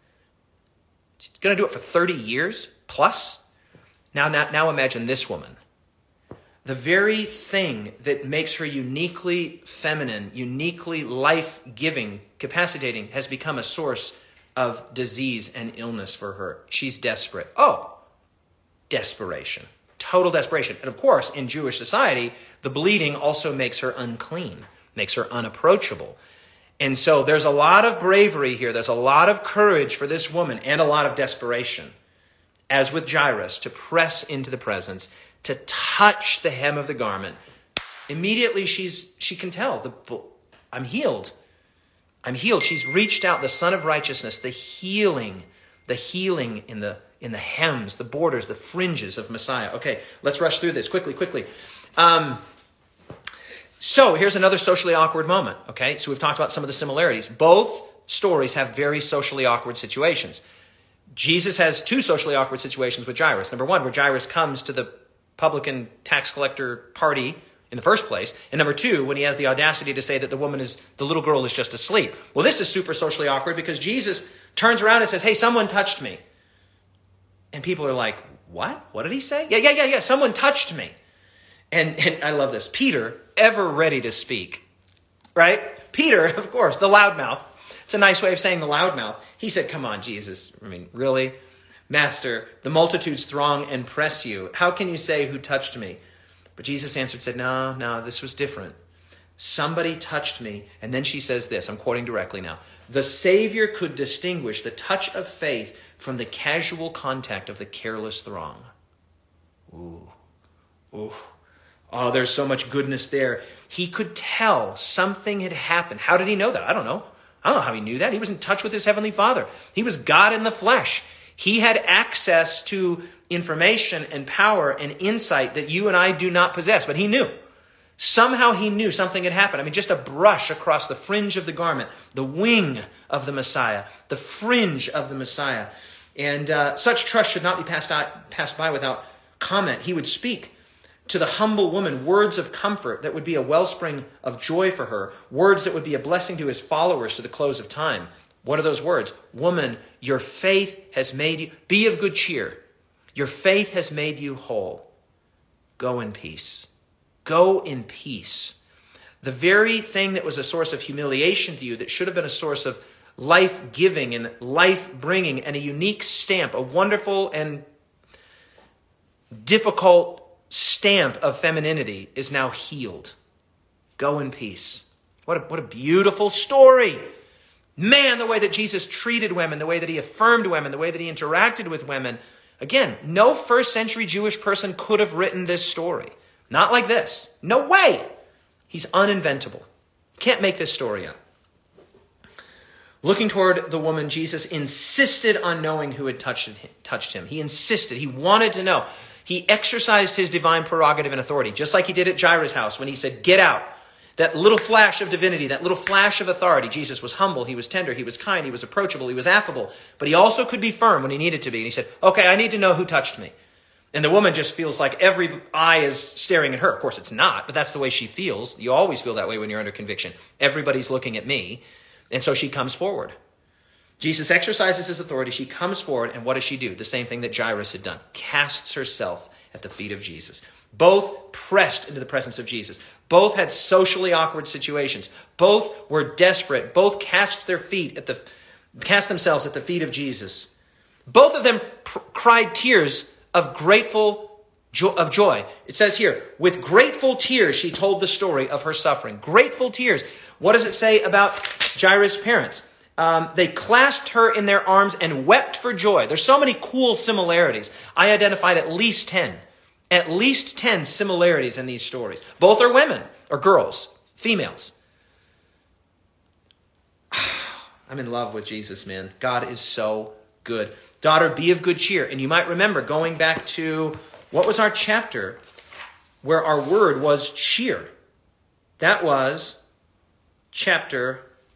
She's going to do it for thirty years plus? Now, now, now imagine this woman. The very thing that makes her uniquely feminine, uniquely life-giving, capacitating, has become a source of disease and illness for her. She's desperate. Oh, desperation. Total desperation. And of course, in Jewish society, the bleeding also makes her unclean, makes her unapproachable. And so there's a lot of bravery here. There's a lot of courage for this woman and a lot of desperation, as with Jairus, to press into the presence, to touch the hem of the garment. Immediately she's she can tell, the, I'm healed. I'm healed. She's reached out, the Son of Righteousness, the healing, the healing in the in the hems, the borders, the fringes of Messiah. Okay, let's rush through this quickly, quickly. Um, so here's another socially awkward moment. Okay, so we've talked about some of the similarities. Both stories have very socially awkward situations. Jesus has two socially awkward situations with Jairus. Number one, where Jairus comes to the publican tax collector party in the first place. And number two, when he has the audacity to say that the woman is, the little girl is just asleep. Well, this is super socially awkward because Jesus turns around and says, hey, someone touched me. And people are like, what? What did he say? Yeah, yeah, yeah, yeah. Someone touched me. And, and I love this. Peter, ever ready to speak, right? Peter, of course, the loudmouth. It's a nice way of saying the loudmouth. He said, come on, Jesus. I mean, really? Master, the multitudes throng and press you. How can you say who touched me? But Jesus answered, said, no, no, this was different. Somebody touched me. And then she says this, I'm quoting directly now. The Savior could distinguish the touch of faith from the casual contact of the careless throng. Ooh, ooh. Oh, there's so much goodness there. He could tell something had happened. How did he know that? I don't know. I don't know how he knew that. He was in touch with his heavenly Father. He was God in the flesh. He had access to information and power and insight that you and I do not possess, but he knew. Somehow he knew something had happened. I mean, just a brush across the fringe of the garment, the wing of the Messiah, the fringe of the Messiah. And uh, such trust should not be passed out, passed by without comment. He would speak to the humble woman words of comfort that would be a wellspring of joy for her, words that would be a blessing to his followers to the close of time. What are those words? Woman, your faith has made you, be of good cheer. Your faith has made you whole. Go in peace. Go in peace. The very thing that was a source of humiliation to you, that should have been a source of life-giving and life-bringing and a unique stamp, a wonderful and difficult stamp of femininity, is now healed. Go in peace. What a, what a beautiful story. Man, the way that Jesus treated women, the way that he affirmed women, the way that he interacted with women. Again, no first century Jewish person could have written this story. Not like this. No way. He's uninventable. Can't make this story up. Looking toward the woman, Jesus insisted on knowing who had touched him. touched him. He insisted. He wanted to know. He exercised his divine prerogative and authority, just like he did at Jairus' house when he said, get out. That little flash of divinity, that little flash of authority. Jesus was humble, he was tender, he was kind, he was approachable, he was affable. But he also could be firm when he needed to be. And he said, okay, I need to know who touched me. And the woman just feels like every eye is staring at her. Of course, it's not, but that's the way she feels. You always feel that way when you're under conviction. Everybody's looking at me. And so she comes forward. Jesus exercises his authority. She comes forward. And what does she do? The same thing that Jairus had done. Casts herself at the feet of Jesus. Both pressed into the presence of Jesus. Both had socially awkward situations. Both were desperate. Both cast their feet at the, cast themselves at the feet of Jesus. Both of them pr- cried tears of grateful jo- of joy. It says here, with grateful tears, she told the story of her suffering. Grateful tears. What does it say about Jairus' parents? Um, they clasped her in their arms and wept for joy. There's so many cool similarities. I identified at least ten. At least ten similarities in these stories. Both are women, or girls, females. I'm in love with Jesus, man. God is so good. Daughter, be of good cheer. And you might remember going back to, what was our chapter where our word was cheer? That was chapter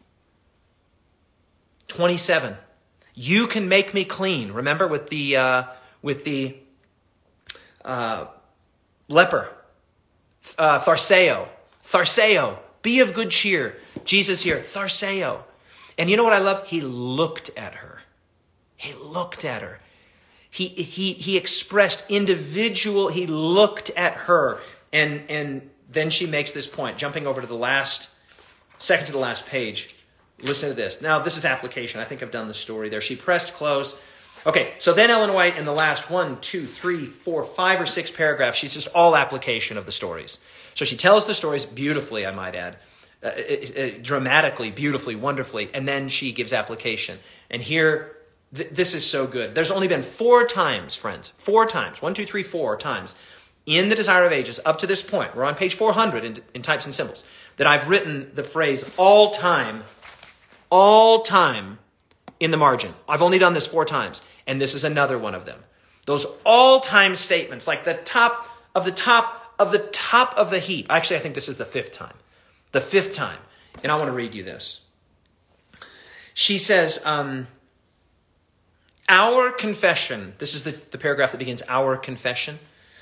twenty-seven. You can make me clean. Remember with the uh, with the uh, leper, uh, Tharseo, Tharseo. Be of good cheer. Jesus here, Tharseo. And you know what I love? He looked at her. He looked at her. He he he expressed individual. He looked at her, and and then she makes this point. Jumping over to the last, second to the last page. Listen to this. Now, this is application. I think I've done the story there. She pressed close. Okay, so then Ellen White in the last one, two, three, four, five or six paragraphs, she's just all application of the stories. So she tells the stories beautifully, I might add, uh, uh, uh, dramatically, beautifully, wonderfully, and then she gives application. And here, th- this is so good. There's only been four times, friends, four times, one, two, three, four times, in the Desire of Ages, up to this point, we're on page four hundred in, in Types and Symbols, that I've written the phrase all time, all time in the margin. I've only done this four times, and this is another one of them. Those all-time statements, like the top of the top of the top of the heap. Actually, I think this is the fifth time. The fifth time. And I want to read you this. She says, um, our confession, this is the, the paragraph that begins, our confession.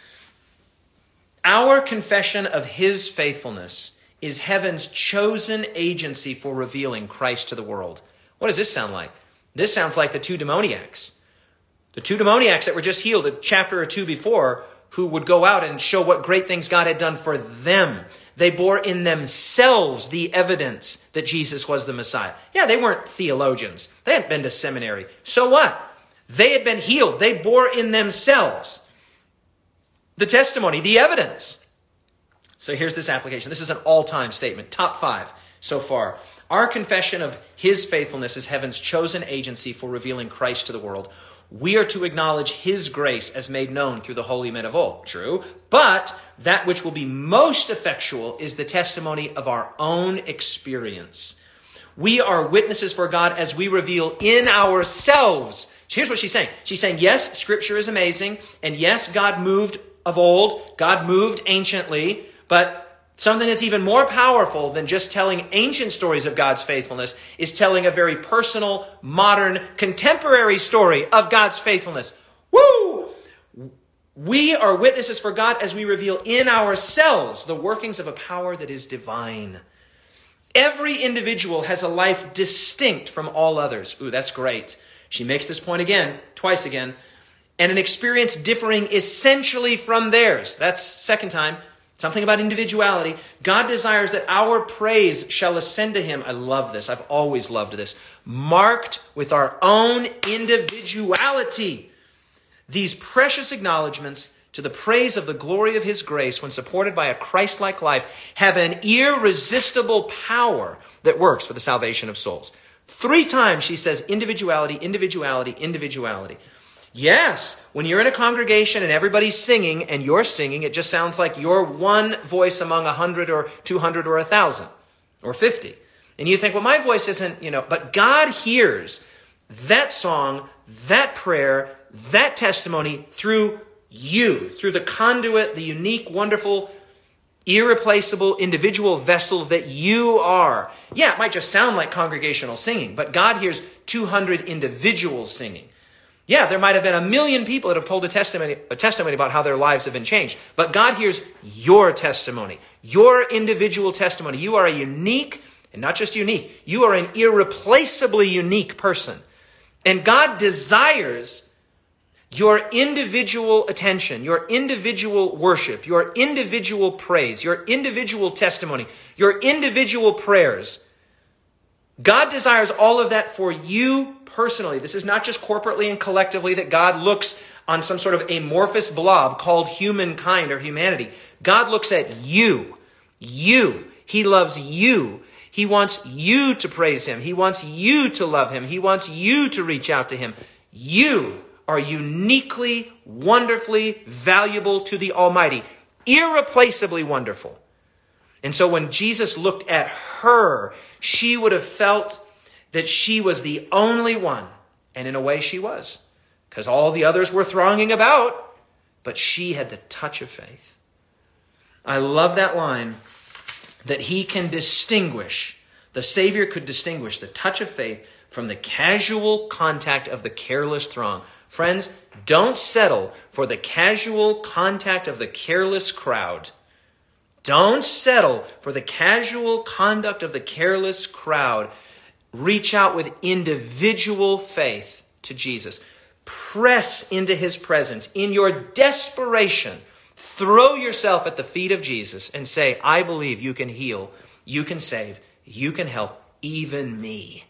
Our confession of his faithfulness is heaven's chosen agency for revealing Christ to the world. What does this sound like? This sounds like the two demoniacs. The two demoniacs that were just healed a chapter or two before, who would go out and show what great things God had done for them. They bore in themselves the evidence that Jesus was the Messiah. Yeah, they weren't theologians. They hadn't been to seminary. So what? They had been healed. They bore in themselves the testimony, the evidence. So here's this application. This is an all-time statement. Top five so far. Our confession of his faithfulness is heaven's chosen agency for revealing Christ to the world. We are to acknowledge his grace as made known through the holy men of old. True. But that which will be most effectual is the testimony of our own experience. We are witnesses for God as we reveal in ourselves. Here's what she's saying. She's saying, yes, Scripture is amazing. And yes, God moved of old. God moved anciently. But something that's even more powerful than just telling ancient stories of God's faithfulness is telling a very personal, modern, contemporary story of God's faithfulness. Woo! We are witnesses for God as we reveal in ourselves the workings of a power that is divine. Every individual has a life distinct from all others. Ooh, that's great. She makes this point again, twice again. And an experience differing essentially from theirs. That's second time. Something about individuality. God desires that our praise shall ascend to him. I love this. I've always loved this. Marked with our own individuality. These precious acknowledgments to the praise of the glory of his grace when supported by a Christ-like life have an irresistible power that works for the salvation of souls. Three times she says individuality, individuality, individuality. Yes, when you're in a congregation and everybody's singing and you're singing, it just sounds like you're one voice among a hundred or two hundred or a thousand or fifty. And you think, well, my voice isn't, you know, but God hears that song, that prayer, that testimony through you, through the conduit, the unique, wonderful, irreplaceable individual vessel that you are. Yeah, it might just sound like congregational singing, but God hears two hundred individuals singing. Yeah, there might have been a million people that have told a testimony, a testimony about how their lives have been changed, but God hears your testimony, your individual testimony. You are a unique, and not just unique, you are an irreplaceably unique person. And God desires your individual attention, your individual worship, your individual praise, your individual testimony, your individual prayers. God desires all of that for you personally. This is not just corporately and collectively that God looks on some sort of amorphous blob called humankind or humanity. God looks at you. You. He loves you. He wants you to praise him. He wants you to love him. He wants you to reach out to him. You are uniquely, wonderfully valuable to the Almighty, irreplaceably wonderful. And so when Jesus looked at her, she would have felt that she was the only one. And in a way she was, because all the others were thronging about, but she had the touch of faith. I love that line that he can distinguish, the Savior could distinguish the touch of faith from the casual contact of the careless throng. Friends, don't settle for the casual contact of the careless crowd. Don't settle for the casual conduct of the careless crowd. Reach out with individual faith to Jesus. Press into his presence. In your desperation, throw yourself at the feet of Jesus and say, I believe you can heal, you can save, you can help, even me.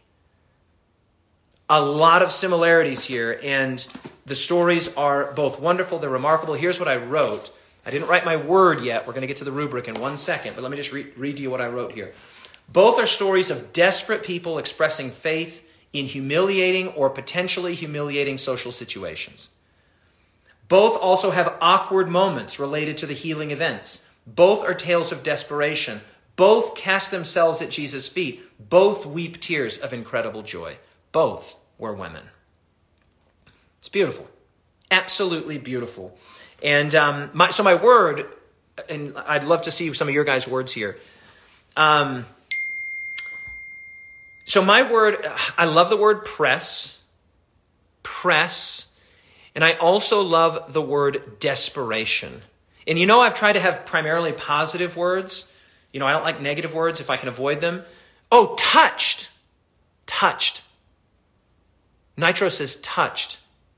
A lot of similarities here, and the stories are both wonderful, they're remarkable. Here's what I wrote. I didn't write my word yet. We're going to get to the rubric in one second, but let me just re- read to you what I wrote here. Both are stories of desperate people expressing faith in humiliating or potentially humiliating social situations. Both also have awkward moments related to the healing events. Both are tales of desperation. Both cast themselves at Jesus' feet. Both weep tears of incredible joy. Both were women. It's beautiful. Absolutely beautiful. And um, my, so my word, and I'd love to see some of your guys' words here. Um, so my word, I love the word press. Press. And I also love the word desperation. And you know, I've tried to have primarily positive words. You know, I don't like negative words if I can avoid them. Oh, touched. Touched. Nitro says touched.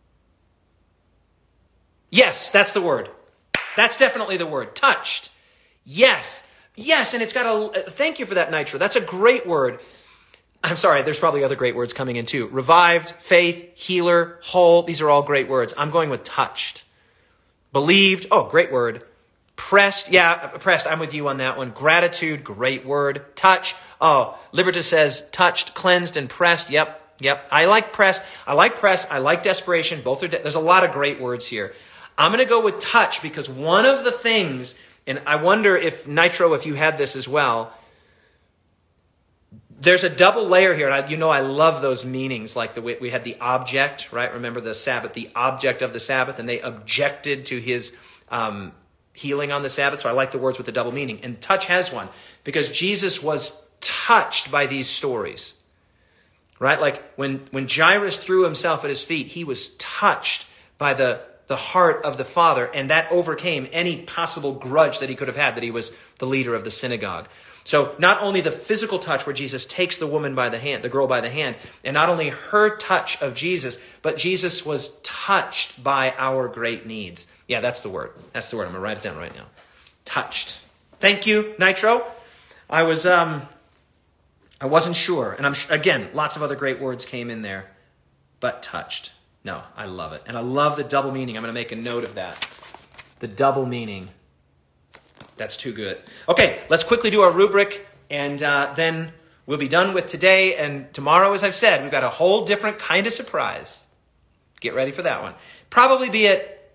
Yes, that's the word. That's definitely the word. Touched. Yes. Yes, and it's got a... Thank you for that, Nitro. That's a great word. I'm sorry, there's probably other great words coming in too. Revived, faith, healer, whole. These are all great words. I'm going with touched. Believed. Oh, great word. Pressed. Yeah, pressed. I'm with you on that one. Gratitude. Great word. Touch. Oh, Libertas says touched, cleansed, and pressed. Yep. Yep. I like pressed. I like press. I like desperation. Both are, de- there's a lot of great words here. I'm going to go with touch because one of the things, and I wonder if Nitro, if you had this as well, there's a double layer here. And I, you know, I love those meanings. Like the way we had the object, right? Remember the Sabbath, the object of the Sabbath, and they objected to his, um, healing on the Sabbath. So I like the words with the double meaning. And touch has one because Jesus was touched by these stories. Right? Like when, when Jairus threw himself at his feet, he was touched by the, the heart of the Father, and that overcame any possible grudge that he could have had that he was the leader of the synagogue. So not only the physical touch where Jesus takes the woman by the hand, the girl by the hand, and not only her touch of Jesus, but Jesus was touched by our great needs. Yeah, that's the word. That's the word. I'm going to write it down right now. Touched. Thank you, Nitro. I was... um. I wasn't sure. And I'm again, lots of other great words came in there. But touched. No, I love it. And I love the double meaning. I'm going to make a note of that. The double meaning. That's too good. Okay, let's quickly do our rubric, and uh, then we'll be done with today. And tomorrow, as I've said, we've got a whole different kind of surprise. Get ready for that one. Probably be at,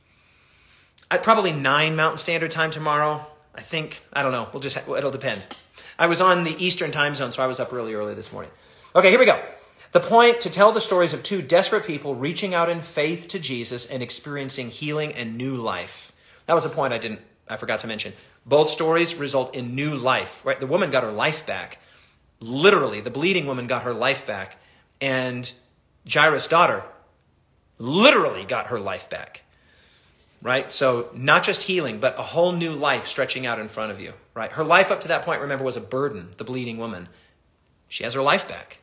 at probably nine Mountain Standard Time tomorrow. I think, I don't know. We'll just, it'll depend. I was on the Eastern time zone, so I was up really early this morning. Okay, here we go. The point: to tell the stories of two desperate people reaching out in faith to Jesus and experiencing healing and new life. That was the point I didn't, I forgot to mention. Both stories result in new life, right? The woman got her life back. Literally, the bleeding woman got her life back. And Jairus' daughter literally got her life back, right? So not just healing, but a whole new life stretching out in front of you, right? Her life up to that point, remember, was a burden, the bleeding woman. She has her life back.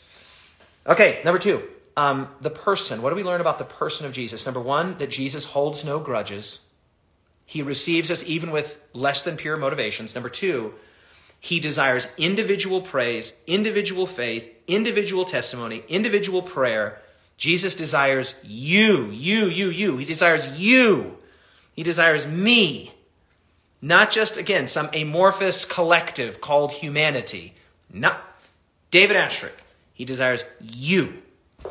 Okay, number two, um, the person. What do we learn about the person of Jesus? Number one, that Jesus holds no grudges. He receives us even with less than pure motivations. Number two, he desires individual praise, individual faith, individual testimony, individual prayer. Jesus desires you, you, you, you. He desires you. He desires me. Not just, again, some amorphous collective called humanity. Not David Ashrick. He desires you.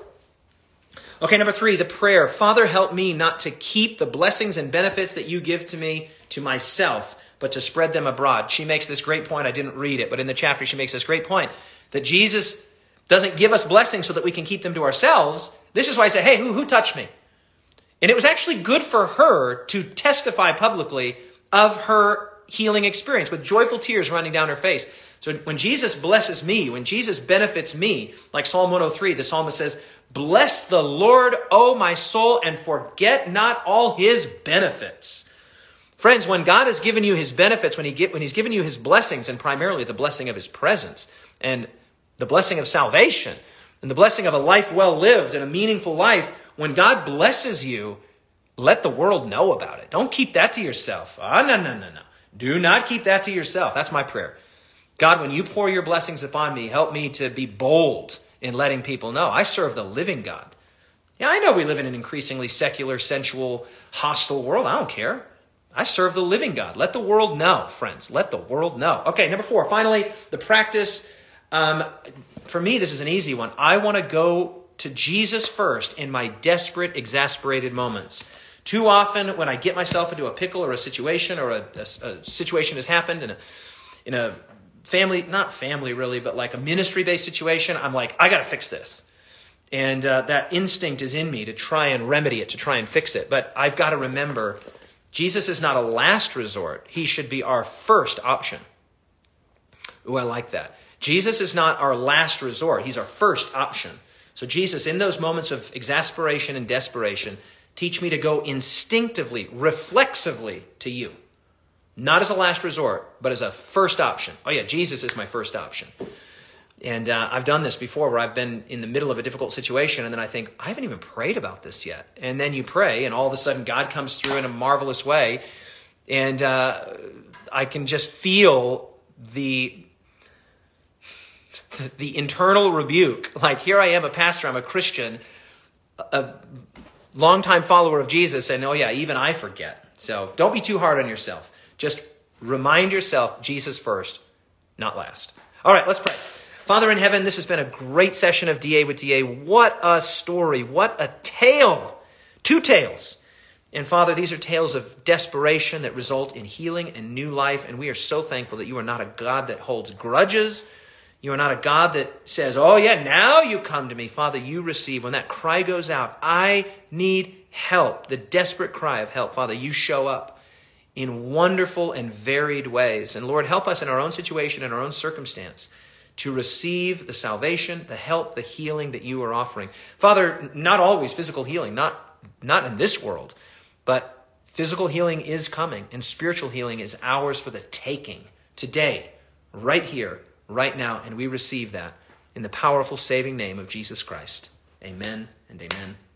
Okay, number three, the prayer. Father, help me not to keep the blessings and benefits that you give to me to myself, but to spread them abroad. She makes this great point. I didn't read it, but in the chapter she makes this great point that Jesus doesn't give us blessings so that we can keep them to ourselves. This is why I say, hey, who, who touched me? And it was actually good for her to testify publicly of her healing experience with joyful tears running down her face. So when Jesus blesses me, when Jesus benefits me, like Psalm one oh three, the psalmist says, bless the Lord, O my soul, and forget not all his benefits. Friends, when God has given you his benefits, when, he get, when he's given you his blessings, and primarily the blessing of his presence, and the blessing of salvation, and the blessing of a life well lived and a meaningful life, when God blesses you, let the world know about it. Don't keep that to yourself. Ah, no, no, no, no. Do not keep that to yourself. That's my prayer. God, when you pour your blessings upon me, help me to be bold in letting people know I serve the living God. Yeah, I know we live in an increasingly secular, sensual, hostile world. I don't care. I serve the living God. Let the world know, friends. Let the world know. Okay, number four, finally, the practice. Um, for me, this is an easy one. I want to go to Jesus first in my desperate, exasperated moments. Too often when I get myself into a pickle or a situation or a, a, a situation has happened in a, in a family, not family really, but like a ministry-based situation, I'm like, I got to fix this. And uh, that instinct is in me to try and remedy it, to try and fix it. But I've got to remember, Jesus is not a last resort. He should be our first option. Ooh, I like that. Jesus is not our last resort. He's our first option. So Jesus, in those moments of exasperation and desperation, teach me to go instinctively, reflexively to you. Not as a last resort, but as a first option. Oh yeah, Jesus is my first option. And uh, I've done this before where I've been in the middle of a difficult situation and then I think, I haven't even prayed about this yet. And then you pray and all of a sudden God comes through in a marvelous way. And uh, I can just feel the, the internal rebuke. Like, here I am, a pastor, I'm a Christian, a longtime follower of Jesus, and oh yeah, even I forget. So don't be too hard on yourself. Just remind yourself, Jesus first, not last. All right, let's pray. Father in heaven, this has been a great session of D A with D A. What a story. What a tale. Two tales. And Father, these are tales of desperation that result in healing and new life. And we are so thankful that you are not a God that holds grudges. You are not a God that says, oh yeah, now you come to me. Father, you receive. When that cry goes out, I need help. The desperate cry of help. Father, you show up in wonderful and varied ways. And Lord, help us in our own situation, in our own circumstance, to receive the salvation, the help, the healing that you are offering. Father, not always physical healing, not, not in this world, but physical healing is coming and spiritual healing is ours for the taking today, right here, right now. And we receive that in the powerful saving name of Jesus Christ. Amen and amen.